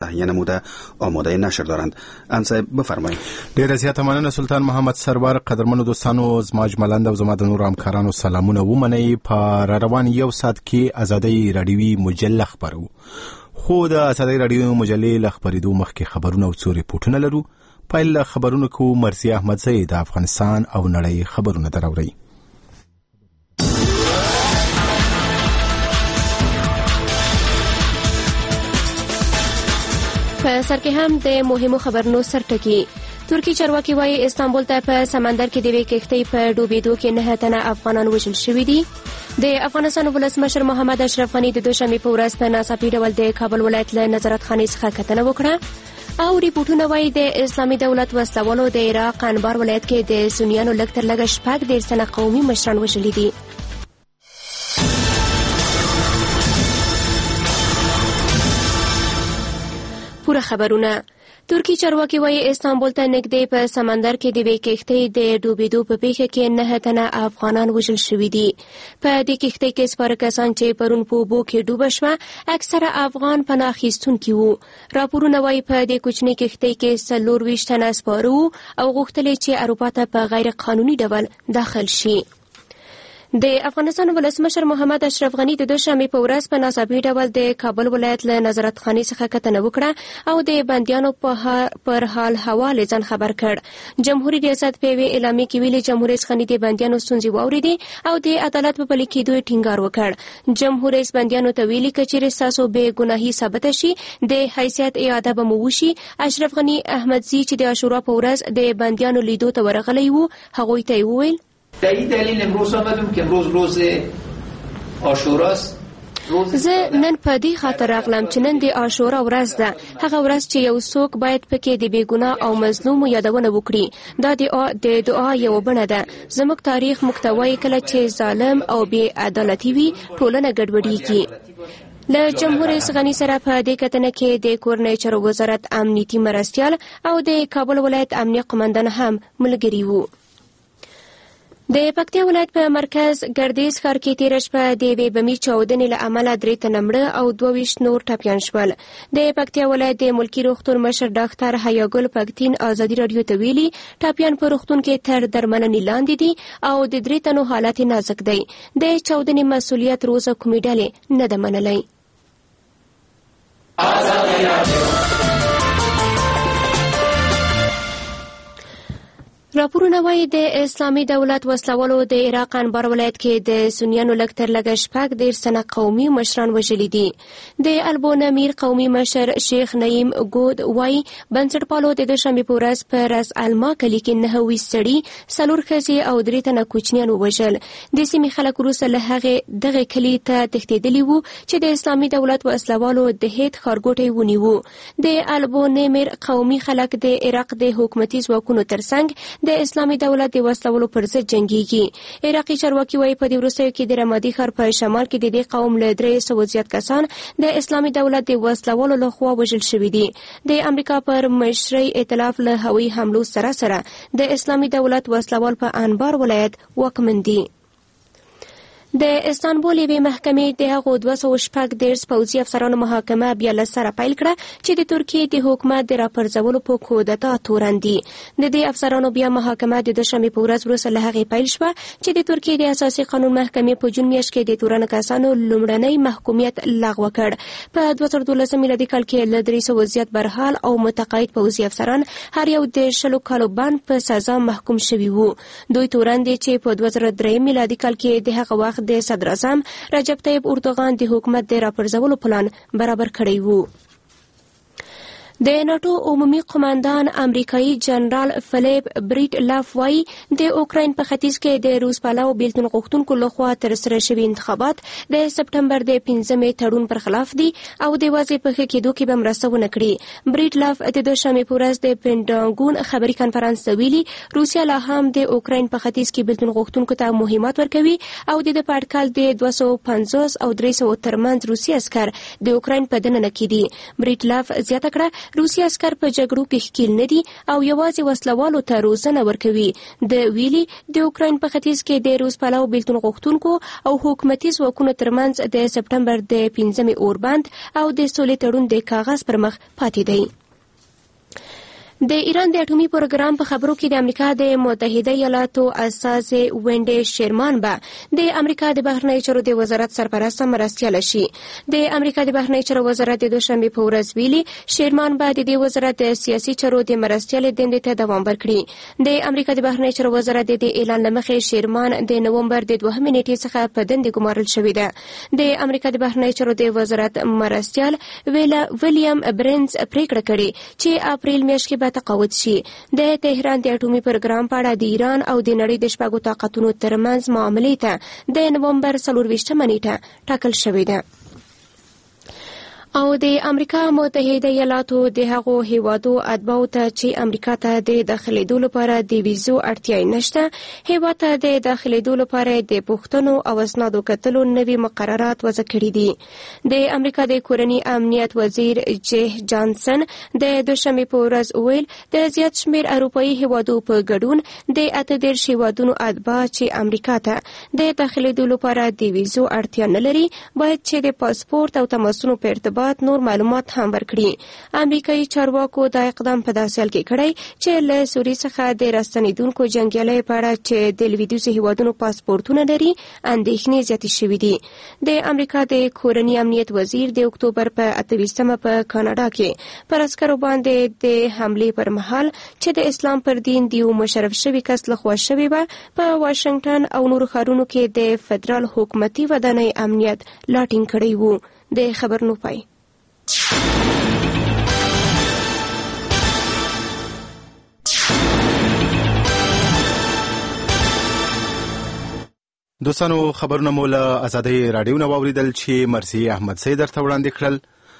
تهیه نموده آماده نشر دارند. انصاحب بفرمایید. ډیره زیاته مننه سلطان محمد سرور. قدرمنو دوستانو، زما اجمالاً او زما د نور همکارانو سلامونه ومنئ. په روان یو ساعت کې ازادۍ رادیوي مجله خبرو. خو د ازادۍ رادیوي مجلې له خبرېدو مخکې خبرونه او څو ریپورټونه لرو. پیل له خبرونو کو مرضیه احمدزی د افغانستان او نړۍ خبرونه دراوړي. په سر کې هم د مهمو خبرونو سرټکی. ترکی چارواکي وايي استانبول ته په سمندر کې د یوې کښتۍ په ډوبېدو کې 9 تنه افغانان وژل شوي دي. د افغانستان ولسمشر محمد اشرف غني د دوشنبې په ورځ په ناڅاپي ډول د کابل ولایت له نظارت خانې څخه کتنه وکړه. او ریپورټونه وايي د اسلامي دولت وسلوالو د عراق انبار ولایت کې د سنیانو لږ تر لږه 6 تنه قومي مشران وژلي دي. پوره خبرونه. ترکی چارواکي وايي استانبول ته نږدې په سمندر کې د یوې کښتۍ د ډوبېدو په پیښه کې 9 تنه افغانان وژل شوي دي. په دې کښتۍ کې سپاره کسان چې پرون په اوبو کې ډوبه شوه اکثره افغان پناه اخیستونکي وو. راپورونه وايي په دې کوچنۍ کښتۍ کې 24 تنه سپاره وو او غوښتل چې اروپا ته په غیر قانوني ډول داخل شي. د افغانستان ولسمشر محمد اشرف غني د دوشنبې په ورځ په ناڅاپي ډول د کابل ولایت له نظارت خانې څخه کتنه وکړه او د بندیانو پر حال حواله ځان خبر کړ. جمهوریت ریاست په یوې اعلامیه کې ویلي جمهور رئیس غني د بندیانو ستونزې واورېدې او د عدالت په پلي کېدو یې ټینګار وکړ. جمهور رئیس بندیانو ته ویلي که چیرې ستاسو بې ګناهي ثابته شي د حیثیت اعاده به مو وشي. اشرف غني احمدزي چې د عاشورا په ورځ د بندیانو لیدو ته ورغلی و هغوی ته یې وویل به این دلیل امروز آمدم که امروز روز عاشوراست. زه نن په دې خاطر راغلم چې نن د عاشورا ورځ ده، هغه ورځ چې یو څوک باید پکې د بې ګناه او مظلومو یادونه وکړي. دا د دعا یو بڼه ده. زموږ تاریخ موږ ته وایي کله چې ظالم او بې عدالتي وي ټولنه ګډوډېږي. له جمهور رئیس غني سره په دې کتنه کې د کورنۍ چارو وزارت امنیتي مرستیال او د کابل ولایت امنیه قومندان هم ملګري وو. د پکتیا ولایت په مرکز ګردیز ښار کې تېره شپه د یوې بمي چاودنې له امله 3 تنه مړه او 22 نور ټپیان شول. د پکتیا ولایت د ملکي روغتون مشر ډاکټر حیاګل پکتین ازادي راډیو ته ویلي ټپیان په روغتون کې تر درملنې لاندې دي او د 3 تنو حالت نازک دی. د چاودنې مسؤلیت روزه کومې ډلې نه ده منلی. راپورونه وايي د اسلامي دولت وسلوالو د عراق انبار ولایت کې د سنیانو لږ تر لږه 6 تنه قومي مشران وژلي دي. د البونمیر قومي مشر شیخ نعیم ګود وايي بنسټپالو د دوشنبې په ورځ په رس الما کلي کې 9 سړي 4 ښځې او 3 تنه کوچنیان ووژل. د سیمې خلک وروسته له هغې دغه کلي ته تښتېدلي وو چې د اسلامي دولت وسلوالو د هیت ښارګوټی ونیو. د البونمیر قومي خلک د عراق د حکومتي ځواکونو ترڅنګ د اسلامي دولت د وسلوالو پر ضد جنګيږي. عراقي چارواکي وايي په دې وروستیو کې د رمادي ښار په شمال کې د دې قوم له 300 زیات کسان د اسلامي دولت د وسلوالو لخوا وژل شوي دي. د امریکا پر مشرۍ ائتلاف له هوایي حملو سره د اسلامي دولت وسلوال په انبار ولایت واکمن دي. د استانبول یوې محکمې د هغو 214 پوځي افسرانو محاکمه بیا له سره پیل کړه چې د ترکیې د حکومت د راپرځولو په کودتا تورن دي. د دې افسرانو بیا محاکمه د دوشنبې په ورځ وروسته له هغې پیل شوه چې د ترکیې د اساسي قانون محکمې په جون میاشت کې د تورن کسانو لومړنی محکومیت لغوه کړ. په 2012 میلادي کال کې له 300 زیات برحال او متقاعد پوځي افسران هر یو د 10 کالو بند په سزا محکوم شوي وو. دوی تورن دي چې په 2003 میلادي کال کې د هغه وخت د صدر اعظم رجب طیب اردوغان د حکومت د راپرځولو پلان برابر کړی وو. د ناتو عمومي قومندان امریکایي جنرال فلیپ بریټ لاف وايي د اوکراین په ختیځ کې د روس پلوه بیلتون غوښتونکو لخوا ترسره شوي انتخابات د سپټمبر د 15 تړون پر خلاف دي او د واضح په ښه کېدو کې به مرسته ونه کړي. بریټ لاف د دوشنبې په ورځ د پینټاګون خبري کنفرانس ته ویلي روسیا لا هم د اوکراین په ختیځ کې بیلتون غوښتونکو ته مهمات ورکوي او د پټکل د 250 او 300 ترمنځ روسي عسكر د اوکراین په دننه کې دي. بریټ لاف زیاته کړه روسي عسكر په جګړو کې ښکیل نه دي او یوازې وسلوالو ته روزنه ورکوي. د ویلي د اوکراین په ختیځ کې د روس پلو بیلتون غوښتونکو او حکومتي ځواکونو ترمنځ د سپټمبر د 5 اوربند او د سولې تړون د کاغذ پر مخ پاتې دی. د ایران د اټومي پروګرام په خبرو کې د امریکا د متحده ایالاتو استازي وینډي شیرمان به د امریکا د بهرنیو چارو د وزارت سرپرست مرستیال شي. د امریکا د بهرنیو چارو وزارت د دوشنبه په ورځ ویلي شیرمان به د دې وزارت د سیاسي چارو د مرستیال دندې ته دوام ورکړي. د امریکا د بهرنیو چارو وزارت د اعلان لمخې شیرمان د نومبر د 2 نیټې څخه په دندې ګمارل شوې ده. د امریکا د بهرنیو چارو د وزارت مرستیال ویلیام برنز پریکړه کړې چې اپریل میاشت کې تقاعد شي. د تهران د اټومي پروګرام په اړه د ایران او د نړۍ د شپږو طاقتونو ترمنځ معاملې ته د نومبر 24 نیټه ټاکل شوې ده. او د امریکا متحده ایالاتو د هغو هیوادو اتباعو ته چې امریکا ته د داخلېدو لپاره د ویزو اړتیا نشته هیواد ته د داخلېدو لپاره د پوښتنو او اسنادو کتلو نوي مقررات وضع کړي دي. د امریکا د کورني امنیت وزیر جه جانسن د دوشنبه په ورځ ویل د زیات شمېر اروپایي هیوادو په ګډون د 18 هیوادونو اتباع چې امریکا ته د داخلېدو لپاره د ویزو اړتیا نه لري باید چې د پاسپورت او تماسونو په ارتباط نور معلومات هم ورکړي. امریکایي چارواکو دا اقدام په داسې حال کې کړی چې له سوریې څخه د راستنېدونکو جنګیالیو په اړه چې د لویدیځو هیوادونو پاسپورتونه لري اندېښنې زیاتې شوې دي. د امریکا د کورني امنیت وزیر د اکتوبر په 28 په کاناډا کې پر عسکرو باندې د حملې پر مهال چې د اسلام پر دین د یو مشرف شوي کس لخوا شوې وه په واشنګټن او نورو ښارونو کې د فدرال حکومتي ودانۍ امنیت لا ټینګ کړی و. د خبرونو پای. دوستانو خبرونه مو له آزادۍ رادیو نه واوریدل چې مرسي احمد سید درته وړاندې کړل.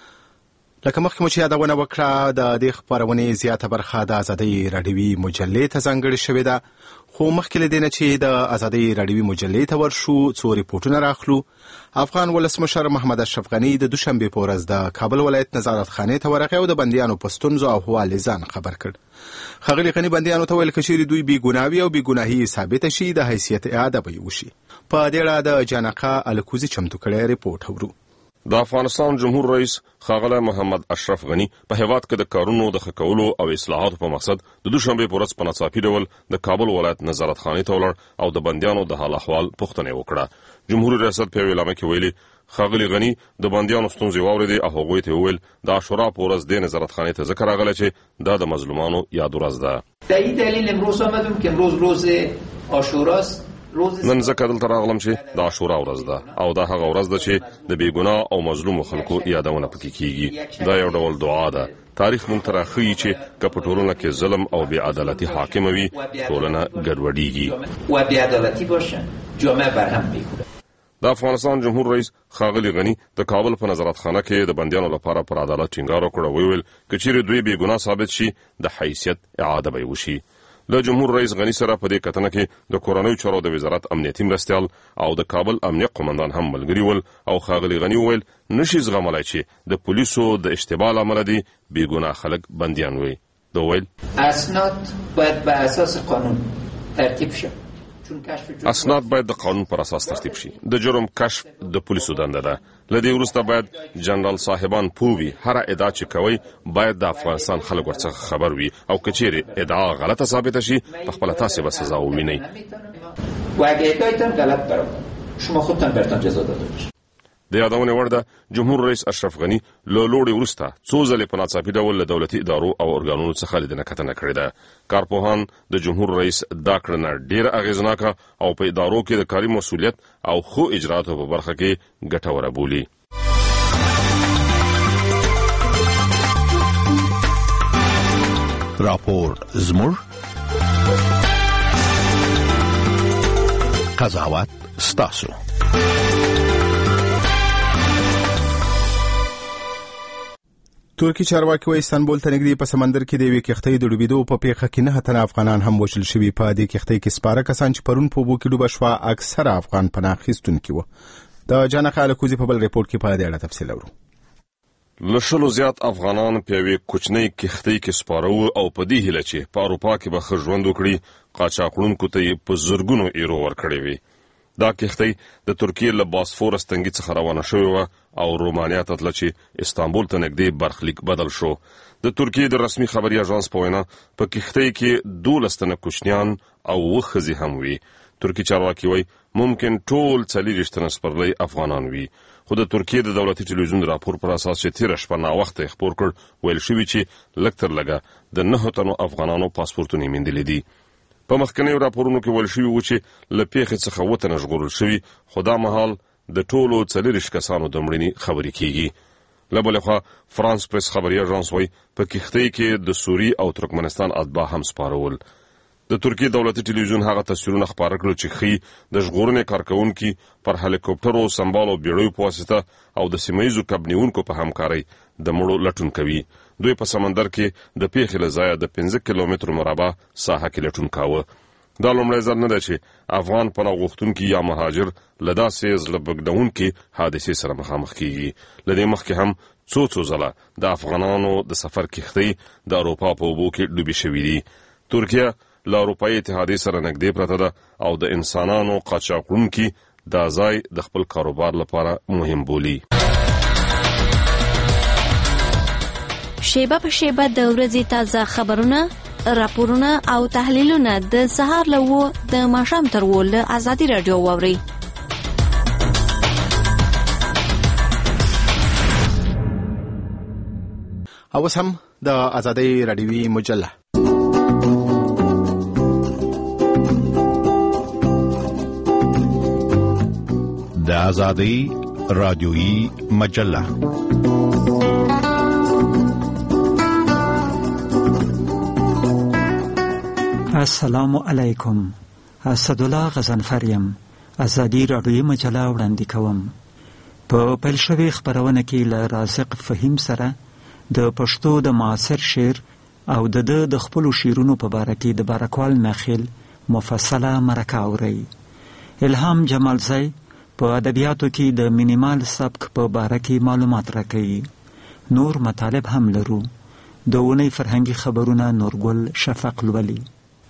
لکه مخکې مو چې یادونه وکړه د دې خپرونې زیاته برخه د آزادۍ رادیوي مجلې ته ځانګړې شوې ده. خو مخکې له دې نه چې د آزادۍ رادیوي مجلې ته ورشو څو ریپورټونه راخلو. افغان ولسمشر محمد اشرف غني د دوشنبه په ورځ د کابل ولایت نظارت خانې ته ورغی او د بندیانو په ستونزو او احوال ځان خبر کړ. ښاغلي غني بندیانو ته ویل چې دوی بې ګناوي او بې ګناهي ثابته شي د حیثیت اعاده به وشي. په دې اړه د جانقه الکوزي چمتو کړی ریپورټ اورو. د افغانستان جمهور رئیس ښاغلی محمد اشرف غني په هیواد کې د کارونو د ښه کولو او اصلاحاتو په مقصد د دوشنبه په ورځ په ناڅاپي ډول د کابل ولایت نظارت خانې ته ولاړ او د بندیانو د حال احوال پوښتنه وکړه. جمهوریت ریاست په اعلامیه کې ویلي ښاغلي غني د بندیانو ستونزې واورېدې او هغوی ته وویل د عاشورا په ورځ د نظارت خانې ته ځکه راغلی چې دا د مظلومانو یاد ورځ ده. به این دلیل امروز آمدم که امروز روز عاشوراست. نن ځکه دلته راغلم چې د عاشورا ورځ ده او دا هغه ورځ ده چې د بېګناه او مظلومو خلکو یادونه پکې کیږي. دا یو ډول دعا ده. تاریخ مونږ ته راښیي چې که په ټولنه کې ظلم او بې عدالتي حاکمه وي ټولنه ګډوډېږي و بې عدالتي باشه جامعه برهم می‌خوره. د افغانستان جمهور رئیس ښاغلي غني د کابل په نظارت خانه کې د بندیانو لپاره پر عدالت ټینګار وکړ او ویل که چیرې دوی بې ګناه ثابت شي د حیثیت اعاده به وشي. له جمهور رئیس غني سره په دې کتنه کې د کورنیو چارو د وزارت امنیتي مرستیال او د کابل امنیت قومندان هم ملګري ول او ښاغلي غني ویل نشي زغملای چې د پولیسو د اشتباه له امله دي بې ګناه خلک بندیان وي. دوی ویل اسناد باید به اساس قانون ترتیب شي. اسناد باید د قانون پر اساس ترتیب شي. د جرم کشف د پولیسو دنده ده. لدې وروسته باید جنرال صاحبان پووي هر ادعا چې کوي باید د افغانستان خلک ورڅخه خبر وي او که چیرې ادعا غلطه ثابته شي په خپله تاسې به سزا ووینئ. و اگه ادعایتان غلط برآمد شما خودتان برتان جزا داده باشید. د یادونې وړ ده جمهور رئیس اشرف غني له لوړې وروسته څو ځلې په ناڅاپي ډول له دولتي ادارو او ارګانونو څخه لیدنه کتنه کړې ده. کارپوهان د جمهور رئیس دا کړنه ډېره اغېزناکه او په ادارو کې د کاري مسؤلیت او ښو اجراتو په برخه کې ګټوره بولي. راپور زموږ قضاوت ستاسو. ترکی چارواکي وايي استانبول ته نږدې په سمندر کې د یوې کښتۍ د ډوبېدو په پیښه کې 9 تنه افغانان هم وژل شوي. په دې کښتۍ کې سپاره کسان چې پرون په اوبو کې ډوبه شوه اکثره افغان پناه اخیستونکي وو. د جانقه الکوزي په بل ریپورټ کې په دې اړه تفصیل اورو. له 100 زیات افغانان په یوې کوچنۍ کښتۍ کې سپاره وو او په دې هیله چې په اروپا کې به ښه ژوند وکړي قاچاقړونکو ته یې په زرګونو ایرو ورکړې وي. دا کښتۍ د ترکیې له باسفورس تنګي څخه روانه شوې وه او رومانیا ته تله چې استانبول ته نږدې برخلیک بدل شو. د ترکیې د رسمي خبري اژانس په وینا په کښتۍ کې 12 تنه کوچنیان او 2 ښځې هم وي. ترکی چارواکي وایي ممکن ټول 40 تنه سپرلی افغانان وي. خو د ترکیې د دولتي ټلویزیون راپور پر اساس چې تیره شپه ناوخته خپور کړ ویل شوي چې لږ تر لږه د 9 تنو افغانانو پاسپورتونه یې موندلي دي. په مخکنیو راپورونو کې ویل شوي و چې له پیښې څخه 7 تنه ژغورل شوي، خو دا مهال د ټولو 40 کسانو د مړینې خبرې کیږي. له بلې خوا فرانس پریس خبري اژانس وایي په کښتۍ کې د سوریې او ترکمنستان اتباع هم سپارول. د ترکیې دولتي ټلویزیون هغه تصویرونه خپاره کړل چې ښیي د ژغورنې کارکوونکي پر هلیکوپټرو سمبالو بیړیو په واسطه او د سیمه ییزو کب نیونکو په همکارۍ د مړو لټون کوي. دوی په سمندر کې د پیښې له ځایه د 15 کیلومترو مربع ساحه کې لټون کاوه. دا لومړی ځل نه ده چې افغان پناه غوښتونکي یا مهاجر له داسې زړه بګډونکې حادثې سره مخامخ کیږي. له دې مخکې هم څو ځله د افغانانو د سفر کښتۍ د اروپا په اوبو کې ډوبې شوي دي. ترکیه له اروپایي اتحادیې سره نږدې پرته ده او د انسانانو قاچاقړونکي دا ځای د خپل کاروبار لپاره مهم بولي. شیبه په شیبه د ورځې تازه خبرونه، راپورونه او تحلیلونه د سهار له 9 د ماښام تر 10 له ازادي راډیو واورئ. اوس هم د ازادي راډیوي مجله د ازادي راډیوي مجله السلام علیکم. اسدالله غزنفر یم. ازادي راډیوي مجله وړاندې کوم. په پیل شوې خبرونه کې له رازق فهیم سره د پښتو د معاصر شعر او د خپلو شعرونو په باره کې د بارکوال ناخیل مفصله مرکه اورئ. الهام جمالزی په ادبیاتو کې د مینیمال سبک په باره کې معلومات راکوي. نور مطالب هم لرو. د اونۍ فرهنګي خبرونه نورګل شفق لولي.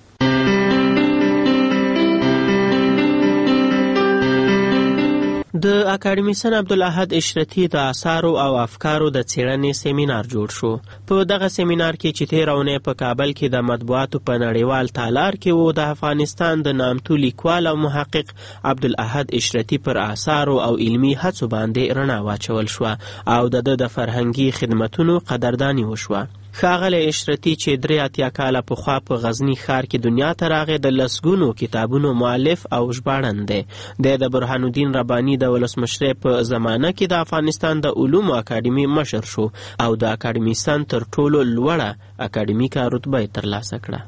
د اکاډمیسن عبدالاحد اشرتی د آثارو او افکارو د څېړنې سیمینار جوړ شو. په دغه سیمینار کې چې تېره اونۍ په کابل کې د مطبوعاتو په نړیوال تالار کې و، د افغانستان د نامتو لیکوال او محقق عبدالاحد اشرتی پر آثارو او علمي هڅو باندې رڼا واچول شوه او د فرهنګي خدمتونو قدرداني وشوه. ښاغلی اشرتی چې 83 کاله پخوا په غزني ښار کې دنیا ته راغی د لسګونو کتابونو مؤلف او ژباړن دی. د برهان الدین رباني د ولسمشرۍ په زمانه کې د افغانستان د علومو اکاډمي مشر شو او د اکاډمیسن تر ټولو لوړه اکاډمیکه رتبه یې ترلاسه کړه.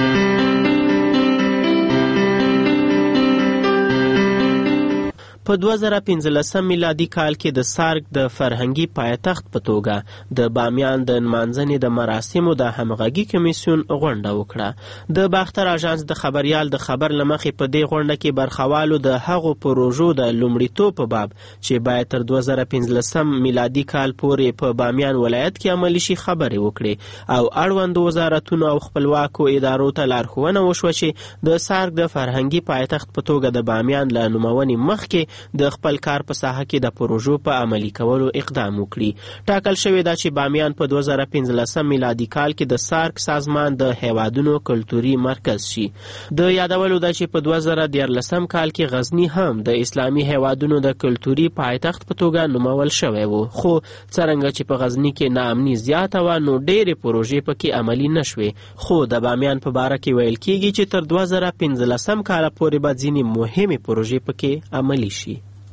په 2015 میلادي کال کې د سارک د فرهنګي پایتخت په توګه د بامیان د نمانځنې د مراسمو د همغږي کمیسیون غونډه وکړه. د باختر اژانس د خبریال د خبر له مخې په دې غونډه کې برخوالو د هغو پروژو د لومړیتوب په باب چې باید تر 2015 میلادي کال پورې په بامیان ولایت کې عملي شي خبرې وکړي او اړوند وزارتونو او خپلواکو ادارو ته لارښوونه وشوه چې د سارک د فرهنګي پایتخت په توګه د بامیان له نومونې مخکې د خپل کار په ساحه کې د پروژو په عملي کولو اقدام وکړي. ټاکل شوې ده چې بامیان په 2015 میلادي کال کې د سارک سازمان د هیوادونو کلتوري مرکز شي. د یادولو ده چې په 2014 کال کې غزني هم د اسلامي هیوادونو د کلتوري پایتخت په توګه نومول شوی و، خو څرنګه چې په غزني کې ناامني زیاته وه نو ډېرې پروژې پکې عملي نشوې. خو د بامیان په باره کې ویل کېږي چې تر 2015 کال پورې به ځینې مهمې پروژې پکې عملي شي.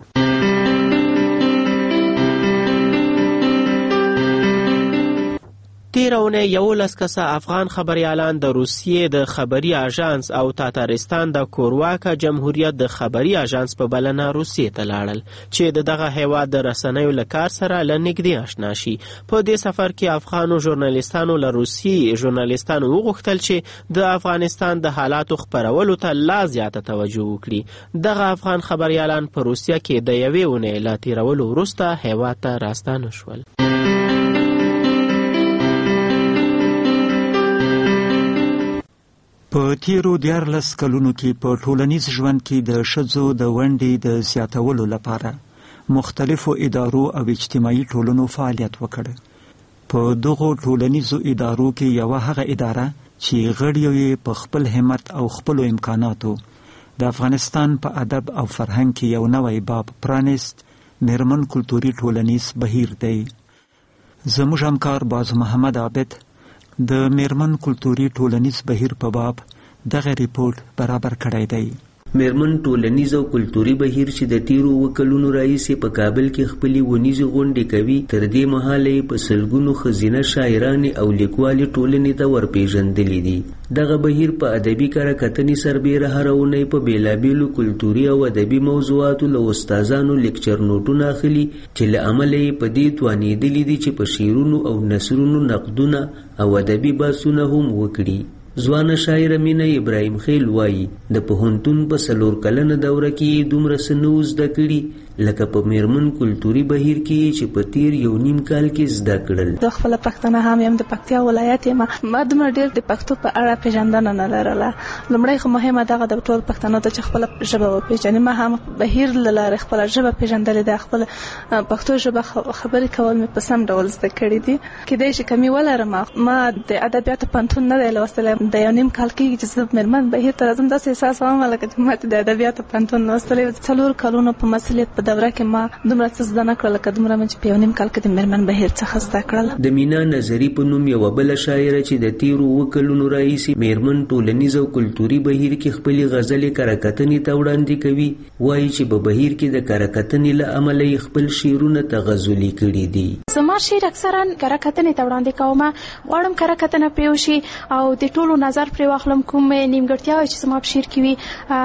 تېره اونۍ 11 کسه افغان خبریالان د روسیې د خبري اژانس او تاتارستان د کورواکا جمهوریت د خبري اژانس په بلنه روسیې ته لاړل چې دغه هیواد د رسنیو له کار سره له نږدې آشنا شي. په دې سفر کې افغانو ژورنالیستانو له روسي ژورنالیستانو وغوښتل چې د افغانستان د حالاتو خپرولو ته لا زیاته توجه وکړي. دغه افغان خبریالان په روسیه کې د 1 اونۍ له تېرولو وروسته هیواد ته راستانه شول. په تیرو 14 کلونو کې په ټولنیز ژوند کې د ښځو د ونډې د زیاتولو لپاره مختلفو ادارو او اجتماعي ټولنو فعالیت وکړ. په دغو ټولنیزو ادارو کې یوه هغه اداره چې غړي یې په خپل همت او خپلو امکاناتو د افغانستان په ادب او فرهنګ کې یو نوی باب پرانیست، میرمن کلتوري ټولنیز بهیر دی. زموږ همکار باز محمد عابد د میرمن کلتوري ټولنیز بهیر په باب دغه ریپورت برابر کړی دی. میرمن ټولنیز او کلتوري بهیر چې د تیرو وکلونو راهیسې په کابل کې خپلې ونیزې غونډې کوي، تر دې مهاله یې په سلګونو ښځینه شاعرانې او لیکوالې ټولنې ته ورپېژندلې دي. دغه بهیر په ادبي کره کتنې سربیره هره اونۍ په بېلابېلو کلتوري او ادبي موضوعاتو له استادانو لیکچر نوټونه اخلي چې له امله یې په دې توانېدلي دي چې په شعرونو او نثرونو نقدونه او ادبي بحثونه هم وکړي. ځوانه شاعره مینه ابراهیم خیل وایي د پوهنتون په 4 کلنه دوره کې دومره څه نه زده کړي لکه په میرمن کلتوري بهیر کې چې په تیر 1.5 کال کې زده کړل. د خپل پښتنه هم یم، د پکتیا ولایت یم، ما دومره ډېر د پښتو په اړه پیژندنه نه لرله. لومړی خو مهمه دغه د ټول پښتنو ته چې خپل ژبه وپېژني. ما هم بهیر له لارې خپل ژبه پیژندلې ده. خپل پښتو ژبه خبرې کول مې په سم ډول زده کړي دي. کېدای شي کمی ولرم. ما د ادبیاتو پوهنتون نه دی لوستلی. د 1.5 کال کې چې زه میرمن بهیر ته راځم داسې احساس کوم لکه چې ما د ادبیاتو پوهنتون لوستلی. 4 کلونو په مسؤلیت په دوره کې ما دومره څه زده نه کړل لکه دومره مې چې په 1.5 کال کې د میرمن بهیر څخه زده کړل. د مینا نظري په نوم یوه بله شاعره چې د تیرو 7 کلونو راهیسې میرمن ټولنیز او کلتوري بهیر کې خپلې غزلې کره کتنې ته وړاندې کوي، وایي چې په بهیر کې د کره کتنې له امله یې خپل شعرونه تغزلي کړي دي. زما شعر اکثرا کره کتنې ته وړاندې کوم. غواړم کره کتنه پرې وشي او د ټولو نظر پرې واخلم. کوم نیمګړتیاوې چې زما په شعر کې وي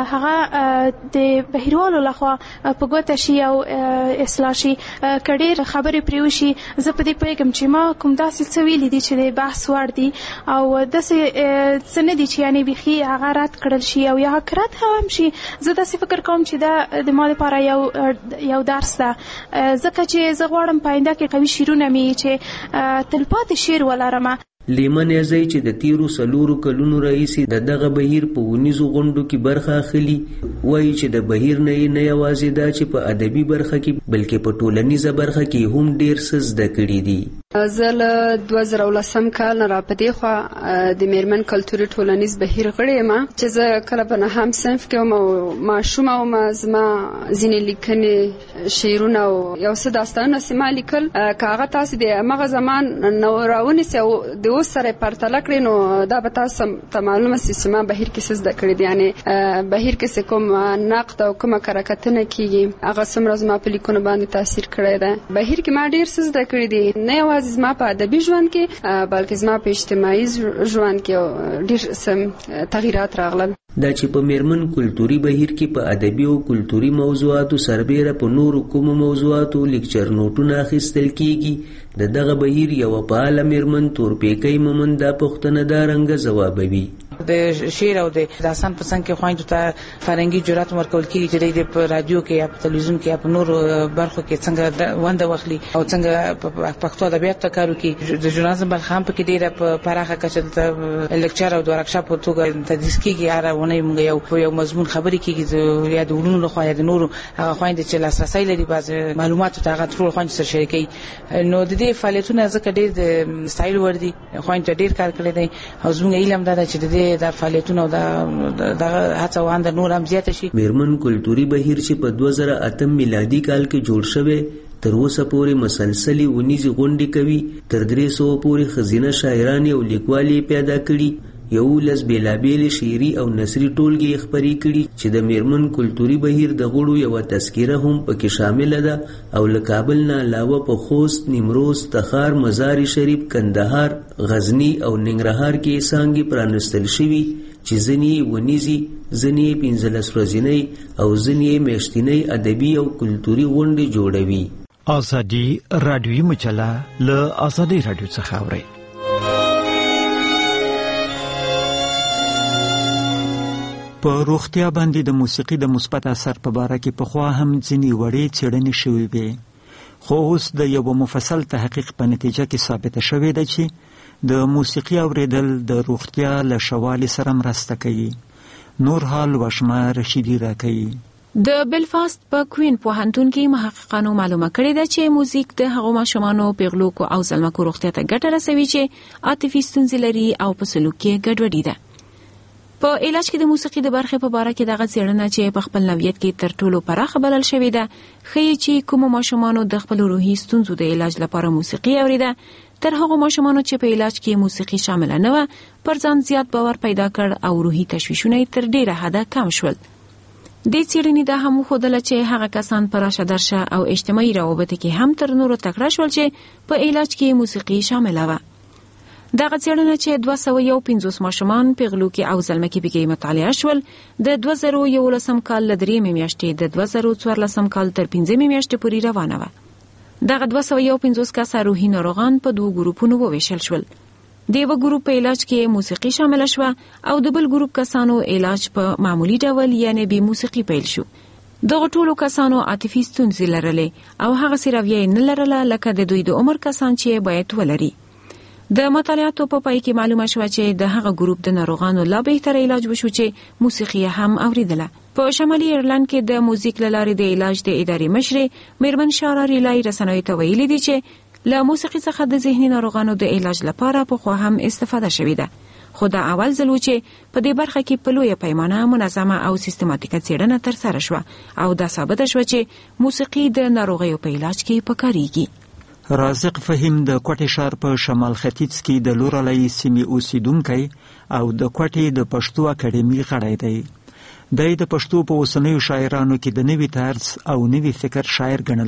هغه د بهیروالو لخوا په ګوته شي او اصلاح شي. که ډېر خبرې پرې وشي زه په دې پوهېږم چې ما کوم داسې څه ویلي دي چې د بحث وړ دي او داسې څه نه دي چې یعنې بیخي هغه رد کړل شي او یا رد هم شي. زه داسې فکر کوم چې دا د ما لپاره یو درس ده، ځکه چې زه غواړم په آینده کې قوي شعرونه مې چې تلپاتې شعر ولرم. لیمن یزی چې د تیرو 4 کلونو راهیسې د دغه بهیر په ونیزو غونډو کې برخه اخلي، وایي چې د بهیر نه یوازې دا چې په ادبي برخه کې بلکې په ټولنیزه برخه کې هم ډېر څه زده کړي دي. زه له 2010 کال نه راپدې خوا د میرمن کلتوري ټولنیز بهیر غړی یم چې زه کله په 9 صنف کې وم او ماشومه وم. زما ځینې لیکنې شعرونه او یو څه داستانونه چې ما لیکل که هغه تاسې د همغه زمان نه راونیسئ او د اوس سره یې پرتله کړئ نو دا به تاسو ته معلومه شي چې ما بهیر کې څه زده کړي دي. یعنې بهیر کې چې کوم نقد او کومه کره کتنه کېږي هغه څومره زما په لیکنو باندې تاثیر کړی ده. بهیر کې ما ډېر څه زده کړي دي، نه یوازې زما په ادبي ژوند کې بلکې زما په اجتماعي ژوند کې ډېر څه تغییرات راغلل. دا چې په میرمن کلتوري بهیر کې په ادبي او کلتوري موضوعاتو سربیره په نورو کومو موضوعاتو لیکچر نوټونه اخیستل کېږي، د دغه بهیر یوه فعاله میرمن تورپیکۍ مومند دا پوښتنه دا رنګه ځوابوي. د شعر او د داستان په څنګ کې خویندو ته فرهنګي جرأت ورکول کېږي چې د په رادیو کې یا په تلویزیون کې یا په نورو برخو کې څنګه ونډه واخلي او څنګه په پښتو ادبیاتو ته کار وکړي. د ژورنالیزم برخه هم پکې ډېره په پراخه کچه د لیکچر او د ورکشاپ په توګه تدریس کېږي. هره اونۍ موږ یو مضمون خبرې کېږي یا د علومو لخوا یا د نورو هغه خویندې چې لاسرسی لري بعض معلوماتو ته هغه ټول خویندو سره شریکوي. نو د دې فعالیتونه ځکه ډېر د ستایلو وړ دي. خویندو ته ډېر کار کړی دی او زموږ علم دا ده چې د د فعالیتونو او د هڅه وانده نور هم زیاته شي. میرمن کلتوري بهیر چې په 2008 میلادي کال کې جوړ شوی تر اوسه پورې مسلسلې ونیزې غونډې کوي. تر 300 پورې ښځینه شاعرانې او لیکوالې پیدا کړي. 11 بېلابېلې شعري او نثري ټولګې یې خپرې کړي چې د میرمن کلتوري بهیر د غړو یوه تذکره هم پکې شامله ده او له کابل نه علاوه په خوست، نیمروز، تخار، مزار شریف، کندهار، غزني او ننګرهار کې څانګې پرانستل شوي چې ځینې ونیزي، ځینې 15 ورځنۍ او ځینې میاشتنۍ ادبي او کلتوري غونډې جوړوي. ازادي رادیوي مجله له ازادي رادیو څخه اورئ. په روغتیا باندې د موسیقي د مثبت اثر په باره کې پخوا هم ځینې وړې څېړنې شوې وې، خو اوس د یو مفصل تحقیق په نتیجه کې ثابته شوې ده چې د موسیقي اوریدل د روغتیا له شوالي سره مرسته کوي. نور حال وشمه رشیدي راکوي. د بلفاست په کوین پوهنتون کې محققانو معلومه کړې ده چې موزیک د هغو ماشومانو پیغلوکو او زلمکو روغتیا ته ګټه رسوي چې عاطفي ستونزې لري او په سلوک کې ګډوډي ده. په علاج کې د موسیقي د برخې په اړه کې دغه څېړنه چې په خپل نوعیت کې تر ټولو پراخه بلل شوې ده ښیي چې کوم ماشومانو د خپل روحي ستونزو د علاج لپاره موسیقي اوریده تر هغو ماشومانو چې په علاج کې موسیقي شامل نه و پر ځان زیات باور پیدا کړ او روحي تشویشونه تر ډیره حده کم شول. د څېړنې دا هم ښودله چې هغه کسان په راشه درشه او اجتماعي روابطو کې هم تر نورو تکړه شول چې په علاج کې موسیقي شامله وه. دغه څېړنه چې 250 ماشومان پیغلوکي او زلمکي پکې مطالعه شول د 2011 کال له 3 میاشتې د 2014 کال تر 5 میاشتې پورې روانه وه. دغه 250 کسه روحي ناروغان په دوه ګروپونو وویشل شول. د یو ګروپ په علاج کې موسیقي شامل شوه او د بل ګروپ کسانو علاج په معمولی ډول یعنی به موسیقي پیل شو. دغه ټولو کسانو عاطفي ستونزې لرلې او هغه رویه نه لرله لکه د دوی د عمر کسان چې باید ولري. د مطالعاتو په پای کې معلومه شوه چې د هغه ګروپ د ناروغانو لا بهتر علاج وشو چې موسیقي هم اوریدله. په شمالي ایرلند کې د موزیک له لارې د علاج د ادارې مشرې میرمن شارا ریلای رسنیو ته ویلي دي چې له موسیقي څخه د ذهني ناروغانو د علاج لپاره پخوا هم استفاده شوې ده. خو دا اول ځل و چې په دې برخه کې په لویه پیمانه منظمه او سیستماتیکه څېړنه ترسره شوه او دا ثابته شوه چې موسیقي د ناروغیو په علاج کې پکارېږي. رازق فهیم د کوټې ښار په شمال ختیځ کې د لورلۍ سیمې اوسیدونکی او د کوټې د پښتو اکاډمي غړی دی. دی د پښتو په اوسنیو شاعرانو کې د نوي طرز او نوي فکر شاعر ګڼل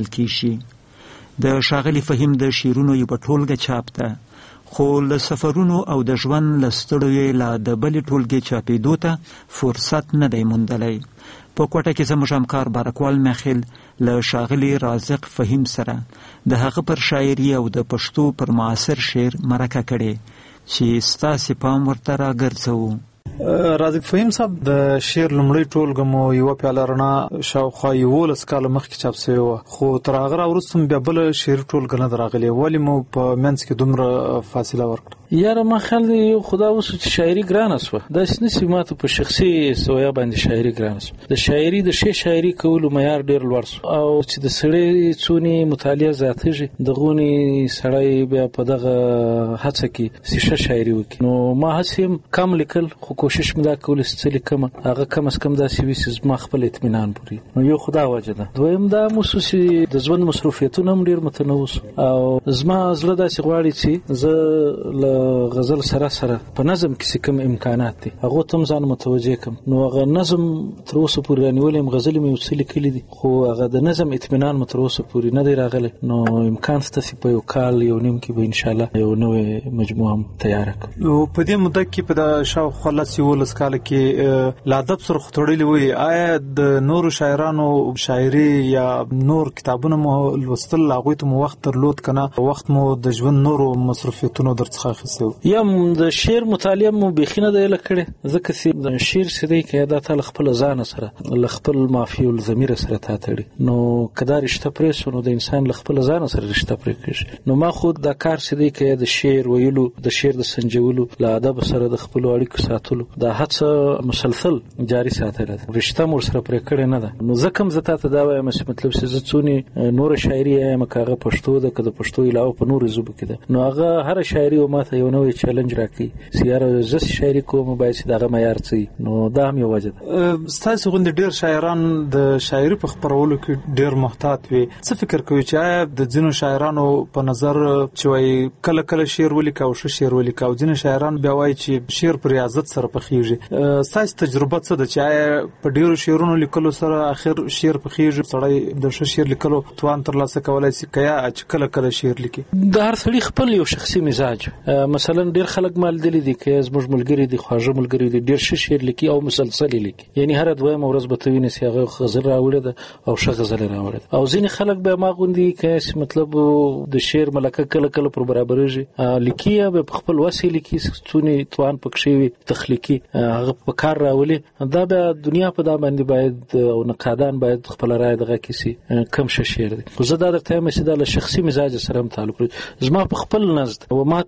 کیږي. د ښاغلي فهیم د شعرونو یوه ټولګه چاپ ده خو له سفرونو او د ژوند له ستړیو لا د بلې ټولګې چاپېدو ته فرصت نه دی موندلی. په کوټه کې زموږ همکار بارکوال مخیل له ښاغلي رازق فهیم سره د هغه پر شاعري او د پښتو پر معاصر شعر مرکه کړې چې ستاسې پام ورته راګرځوو. رازق فهیم صاحب د شعر لومړی ټولګه مو یوه پیاله رڼا شاوخوا 11 کاله مخکې چاپ سوې وه خو تر هغه راوروسته بیا بله شعري ټولګه نه ده راغلې. ولې مو په منځ کې دومره فاصله ورکړه؟ یاره ما خیال دی یو خدا اوس چې شاعري ګرانه سوه داسې نسي ماته په شخصي سویا باندې شاعري ګرانه سوه. د شاعري د ښې شاعري کولو معیار ډېر لوړ سو او چې د سړی څونې مطالعه زیاتېږي دغونې سړی بیا په دغه هڅه کې ښه شاعري وکړي. نو ما هسې هم کم لیکل خو کوشش مې دا کولی چې څه لیکمه هغه کم از کم داسې وي چې زما خپل اطمینان پورې. نو یو خدا وجه ده. دویم دا موسو چې د ژوند مصروفیتونه هم ډېر متنوع سو او زما زړه داسې غواړي چې زه له غزل سره په نظم کې کوم امکانات دي هغه ته ځان متوجه کم. نو هغه نظم تر اوسه پورې رانیولې م غزل مې وڅ لیکلې دي خو هغه د نظم اطمینان مې تر اوسه پورې نه دی راغلی. نو امکان شته چې په یو کال یو نیم کې به ان شاء الله یو نوې مجموعه هم تیار کړم. نو په دې مدت کې په د شاوخوا 11 کال کې له ادب سره خطړلې وي آیا د نورو شاعرانو شاعري یا نور کتابونه مو لوستل هغوی ته مو وخت درلود کنه وخت مو د ژوند نورو مصروفیتونو درڅخه اخیستی؟ یا د شعر مطالعه مو بیخي نه دی کړې ځکه چې د شعر څه دی که دا تا له خپل ځانه سره له خپل مافي الضمیر سره تا تړي. نو که دا رشته پرې سو نو د انسان له خپل ځانه سره رشته پرې کېږي. نو ما خود دا کار څه دی که د شعر ویلو د شعر د سنجولو له ادب سره د خپلو اړیکو ساتلو دا هڅه مسلسل جاري ساتله ده. رشته مو سره پرې کړې نه ده. نو ځکه هم زه تا ته دا وایم چې مطلب چې زه څونې نوره شاعري یم که هغه پښتو ده که د پښتو علاوه په نورو ژبو کې ده نو هغه هره شاعري و ماته یو نوی چیلنج راکړي چې یاره زه شاعري کوم باید چې دغه معیار څه نو دا هم یو وجه ده. ستاسې غوندې ډېر شاعران د شاعري په خپرولو کې ډېر محتاط وي. څه فکر کوي چې آیا د ځینو شاعرانو په نظر چې وایي کله کله شعر ولیکه او ښه شعر ولیکه او ځینې شاعران بیا وایي چې شعر په ریاضت سره پخېږي. ستاسې تجربه څه ده چې آیا په ډېرو شعرونو لیکلو سره اخر شعر پخېږي سړی د ښه شعر لیکلو توان ترلاسه کولی شي که یا چې کله کله شعر لیکي؟ د هر سړي خپل یو شخصي مزاج. مثلا ډېر خلک ما لیدلي دي که زموږ ملګري دي خواږه ملګري دي ډېر ښه شعر لیکي او مسلسل یې لیکي یعنې هره دویمه ورځ به ته وینې چې هغه غزل راوړې ده او ښه غزل یې راوړې ده. او ځینې خلک بیا ما غوندي که چې مطلب د شعر ملکه کله کله پر برابرېږي لیکي یا به په خپل وس یې لیکي څونې توان پکښې وي تخلیقي هغه په کار راولي. دا بیا دنیا په دا باندې باید او نقادان باید خپله رایه دغه کې سي کم ښه شعر دی. خو زه دا درته وایم چې دا له شخصي مزاج سره هم تعلق لري. زما په خپل نزد او ما ته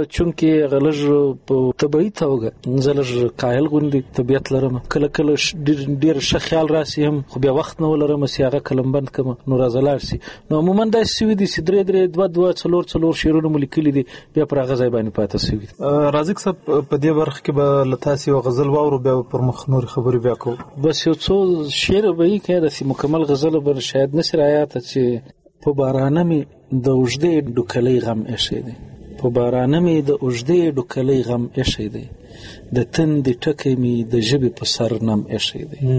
چونکې غلج په طبيعي توګه زلج کاهل غوندي طبيعت لرم کله کله ډیر ښه خیال راسي هم خو بیا وخت نه ولرم چې هغه کلم بند کم نو راځلار سي نو عموما دا سوي دي چې درې څلور شعرونه ملکلي دي بیا پر هغه ځای باندې پاتې سوي. رازق صاحب په دې برخه کې به لتاسي او غزل واورو بیا پر مخ نور خبرې بیا کوو. بس یو څو شعر به یې کې د مکمل غزل بر شاید نشر آیات چې په بارانه می د اوږدې ډوکلې غم ایښی دی په بارانه می د اوږدې ډوکلې غم ایښی دی د تندې ټکې می د ژبې په سر نم ایښی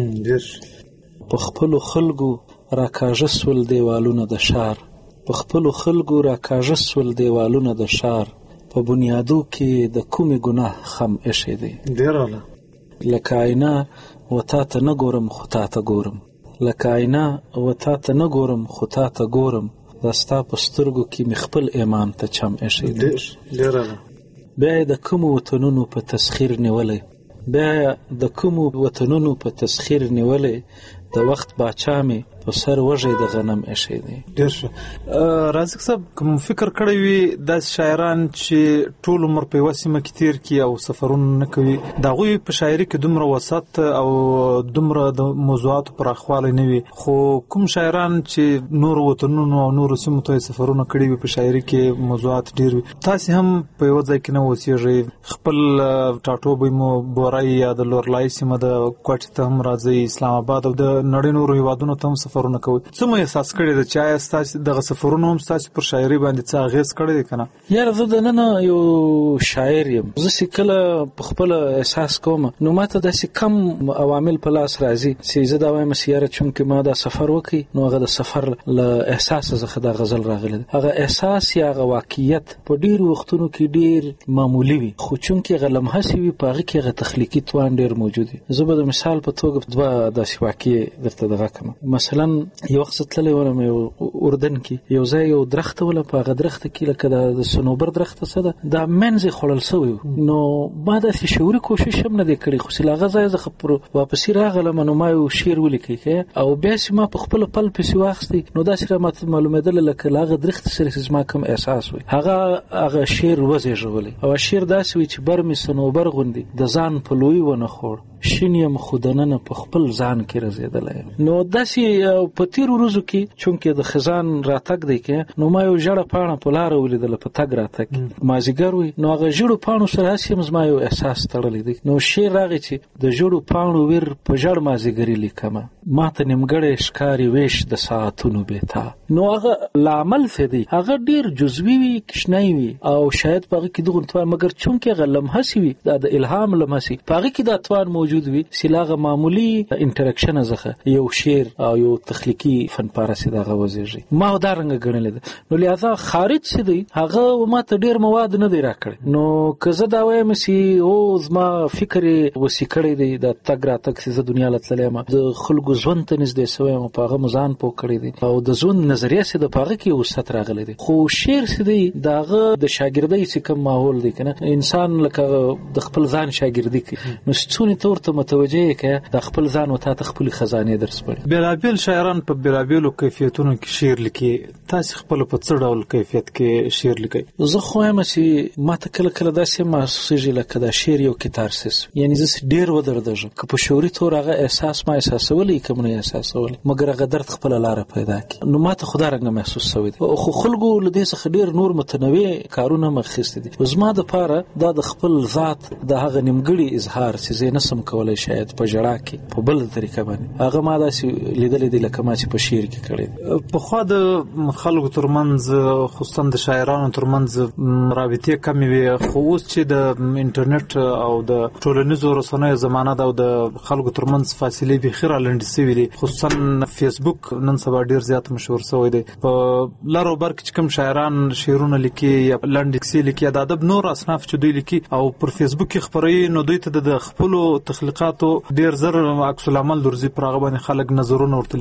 دی په خپلو خلکو راکاږه سول دیوالونه د ښار په خپلو خلکو راکاږه سول دیوالونه د ښار په بنیادو کې د کومې ګناه خم ایښی دی. ډېر اعلی. لکه آینه و تا ته نه ګورم خو تا ته ګورم لکه آینه و تا ته نه ګورم خو تا ته ګورم دا ستا په سترګو کې مې خپل ایمان ته چم ایښی دی. ډېر اعلی. بیا یې د کومو وطنونو په تسخیر نیولی بیا یې د کومو وطنونو په تسخیر نیولی د وخت باچا مې په سر وږی د غنم ایښی دی. ډېر ښه. رازق صاحب کوم فکر کړی وي داسې شاعران چې ټول عمر په یوه سیمه کې تیر کړي او سفرونه نه کوي د هغوی په شاعري کې دومره وسعت او دومره د موضوعاتو پراخوالی نه وي خو کوم شاعران چې نورو وطنونو او نورو سیمو ته سفرونه کړي وي په شاعري کې موضوعات ډېر وي تاسې هم په یوه ځای کې نه اوسېږئ خپل ټاټوبی مو بورای یا د لورلای سیمه د کوټې ته هم راځئ اسلام آباد او د نړۍ نورو هیوادونو ته هم سفرونه کوي څه مو احساس کړی د چې آیا ستاسې دغه سفرونه هم ستاسې پر شاعري باندې څه اغېز کړی دی که نه؟ یاره زه دننه یو شاعر یم زه چې کله په خپله احساس کوم نو ماته داسې کم عوامل په لاس راځي چې زه دا وایم چې یاره چونکې ما دا سفر وکړي نو هغه د سفر له احساسه څخه دا غزل راغلی دی هغه احساس یا هغه واقعیت په ډېرو وختونو کې ډېر معمولي وي خو چونکې هغه لمحه وي په هغې کې هغه تخلیقي توان ډېر موجود وي. زه به د مثال په توګه دوه داسې واقعې درته دغه کړم. مثلا یو وخت تللی ولم یو اردن کې یو ځای یو درخته ولم په هغه درخته کې لکه د صنوبر درخته څه ده دا منځ یې خوړل سوی نو ما داسې شعوري کوشش هم نه دی کړی خو چې له هغه ځایه زه پر واپسي راغلم نو ما یو شعر ولیکئ او بیا چې ما په خپله پل پسې واخیستی نو داسې راته معلومېدله لکه له هغه درختې سره چې زما کوم احساس وي هغه شعر وزېږولی او شعر داسې وي چې بر مې صنوبر غوندې د ځان په لوی ونه خوړ شین یم خو دننه په خپل ځان کې رزېدلی نو داسې په تېرو ورځو کې چونکې د خزان راتګ دی کې نو ما یو ژړه پاڼه په لاره ولیدله په تګ راتګ مازدیګر وي نو هغه ژړو پاڼو سره هسې هم زما یو احساس تړلی دی نو شعر راغی چې د ژړو پاڼو ویر په ژړ مازدیګري لیکمه ما ته نیمګړی ښکاري ویش د ساعتونو بېتا نو هغه لامل څه دی هغه ډېر جزوي وي کوچنی وي او شاید په هغه کې دغه توان مګر چونکې هغه لمحه وي دا د الهام لمحه په هغه کې دا توان موجود وي چې له هغه معمولي انټراکشنه څخه یو شعر او یو تخلیقي فنپاره چې دغه وزېږي ما دا رنګه ګڼلی ده نو لهذا خارج چې دی هغه ما ته ډېر مواد نه دی راکړی نو که زه دا وایم چې او زما فکر یې وسې کړی دی د تګ راتګ چې زه دنیا له تللی یم د خلکو ژوند ته نږدې سوی یم په هغه مو ځان پوه کړی دی او د ژوند نظریه چې ده په هغه کې وسعت راغلی دی خو شعر چې دی د هغه د شاګردۍ چې کوم ماحول دی که نه انسان لکه د خپل ځان شاګردي کوي نو څونې ته ورته متوجه یې که د خپل ځان و تا ته خپلې خزانې در سپړي. بېلابېل شاعران په بېلابېلو کیفیتونو کې شعر لیکي تاسې خپله په څه ډول کیفیت کې شعر لیکئ؟ زه خو وایم چې ما ته کله کله داسې محسوسېږي لکه دا شعر یو کتارسیس یعنې زه ډېر ودردېږم که په شعوري طور هغه احساس ما احساسولی که مو نه احساسولی مګر هغه درد خپله لاره پیدا کړي نو ما ته خو دا رنګه محسوس سوی دی خو خلکو له دې څخه ډېر نور متنوع کارونه هم اخیستي دي زما دپاره دا د خپل ذات د هغه نیمګړي اظهار چې زه یې نسم کولی شاید په ژړا کې په بله طریقه باندې هغه ما داسې لیدلی دی لکه ما چې په شعر کې کړی دی. پخوا د خلکو ترمنځ خصوصا د شاعرانو ترمنځ رابطې کمې وې خو اوس چې د انټرنیټ او د ټولنیزو رسنیو زمانه ده او د خلکو ترمنځ فاصلې بیخي رالنډې سوي دي خصوصا فیسبوک نن سبا ډېر زیات مشهور سوی دی په لر او بر کې چې کوم شاعران شعرونه لیکي یا لنډې کیسې لیکي یا د ادب نور اصناف چې دوی لیکي او پر فیسبوک کې خپروي نو دوی ته د خپلو تخلیقاتو ډېر زر عکس العمل درځي پر هغه باندې خلک نظرونه ورته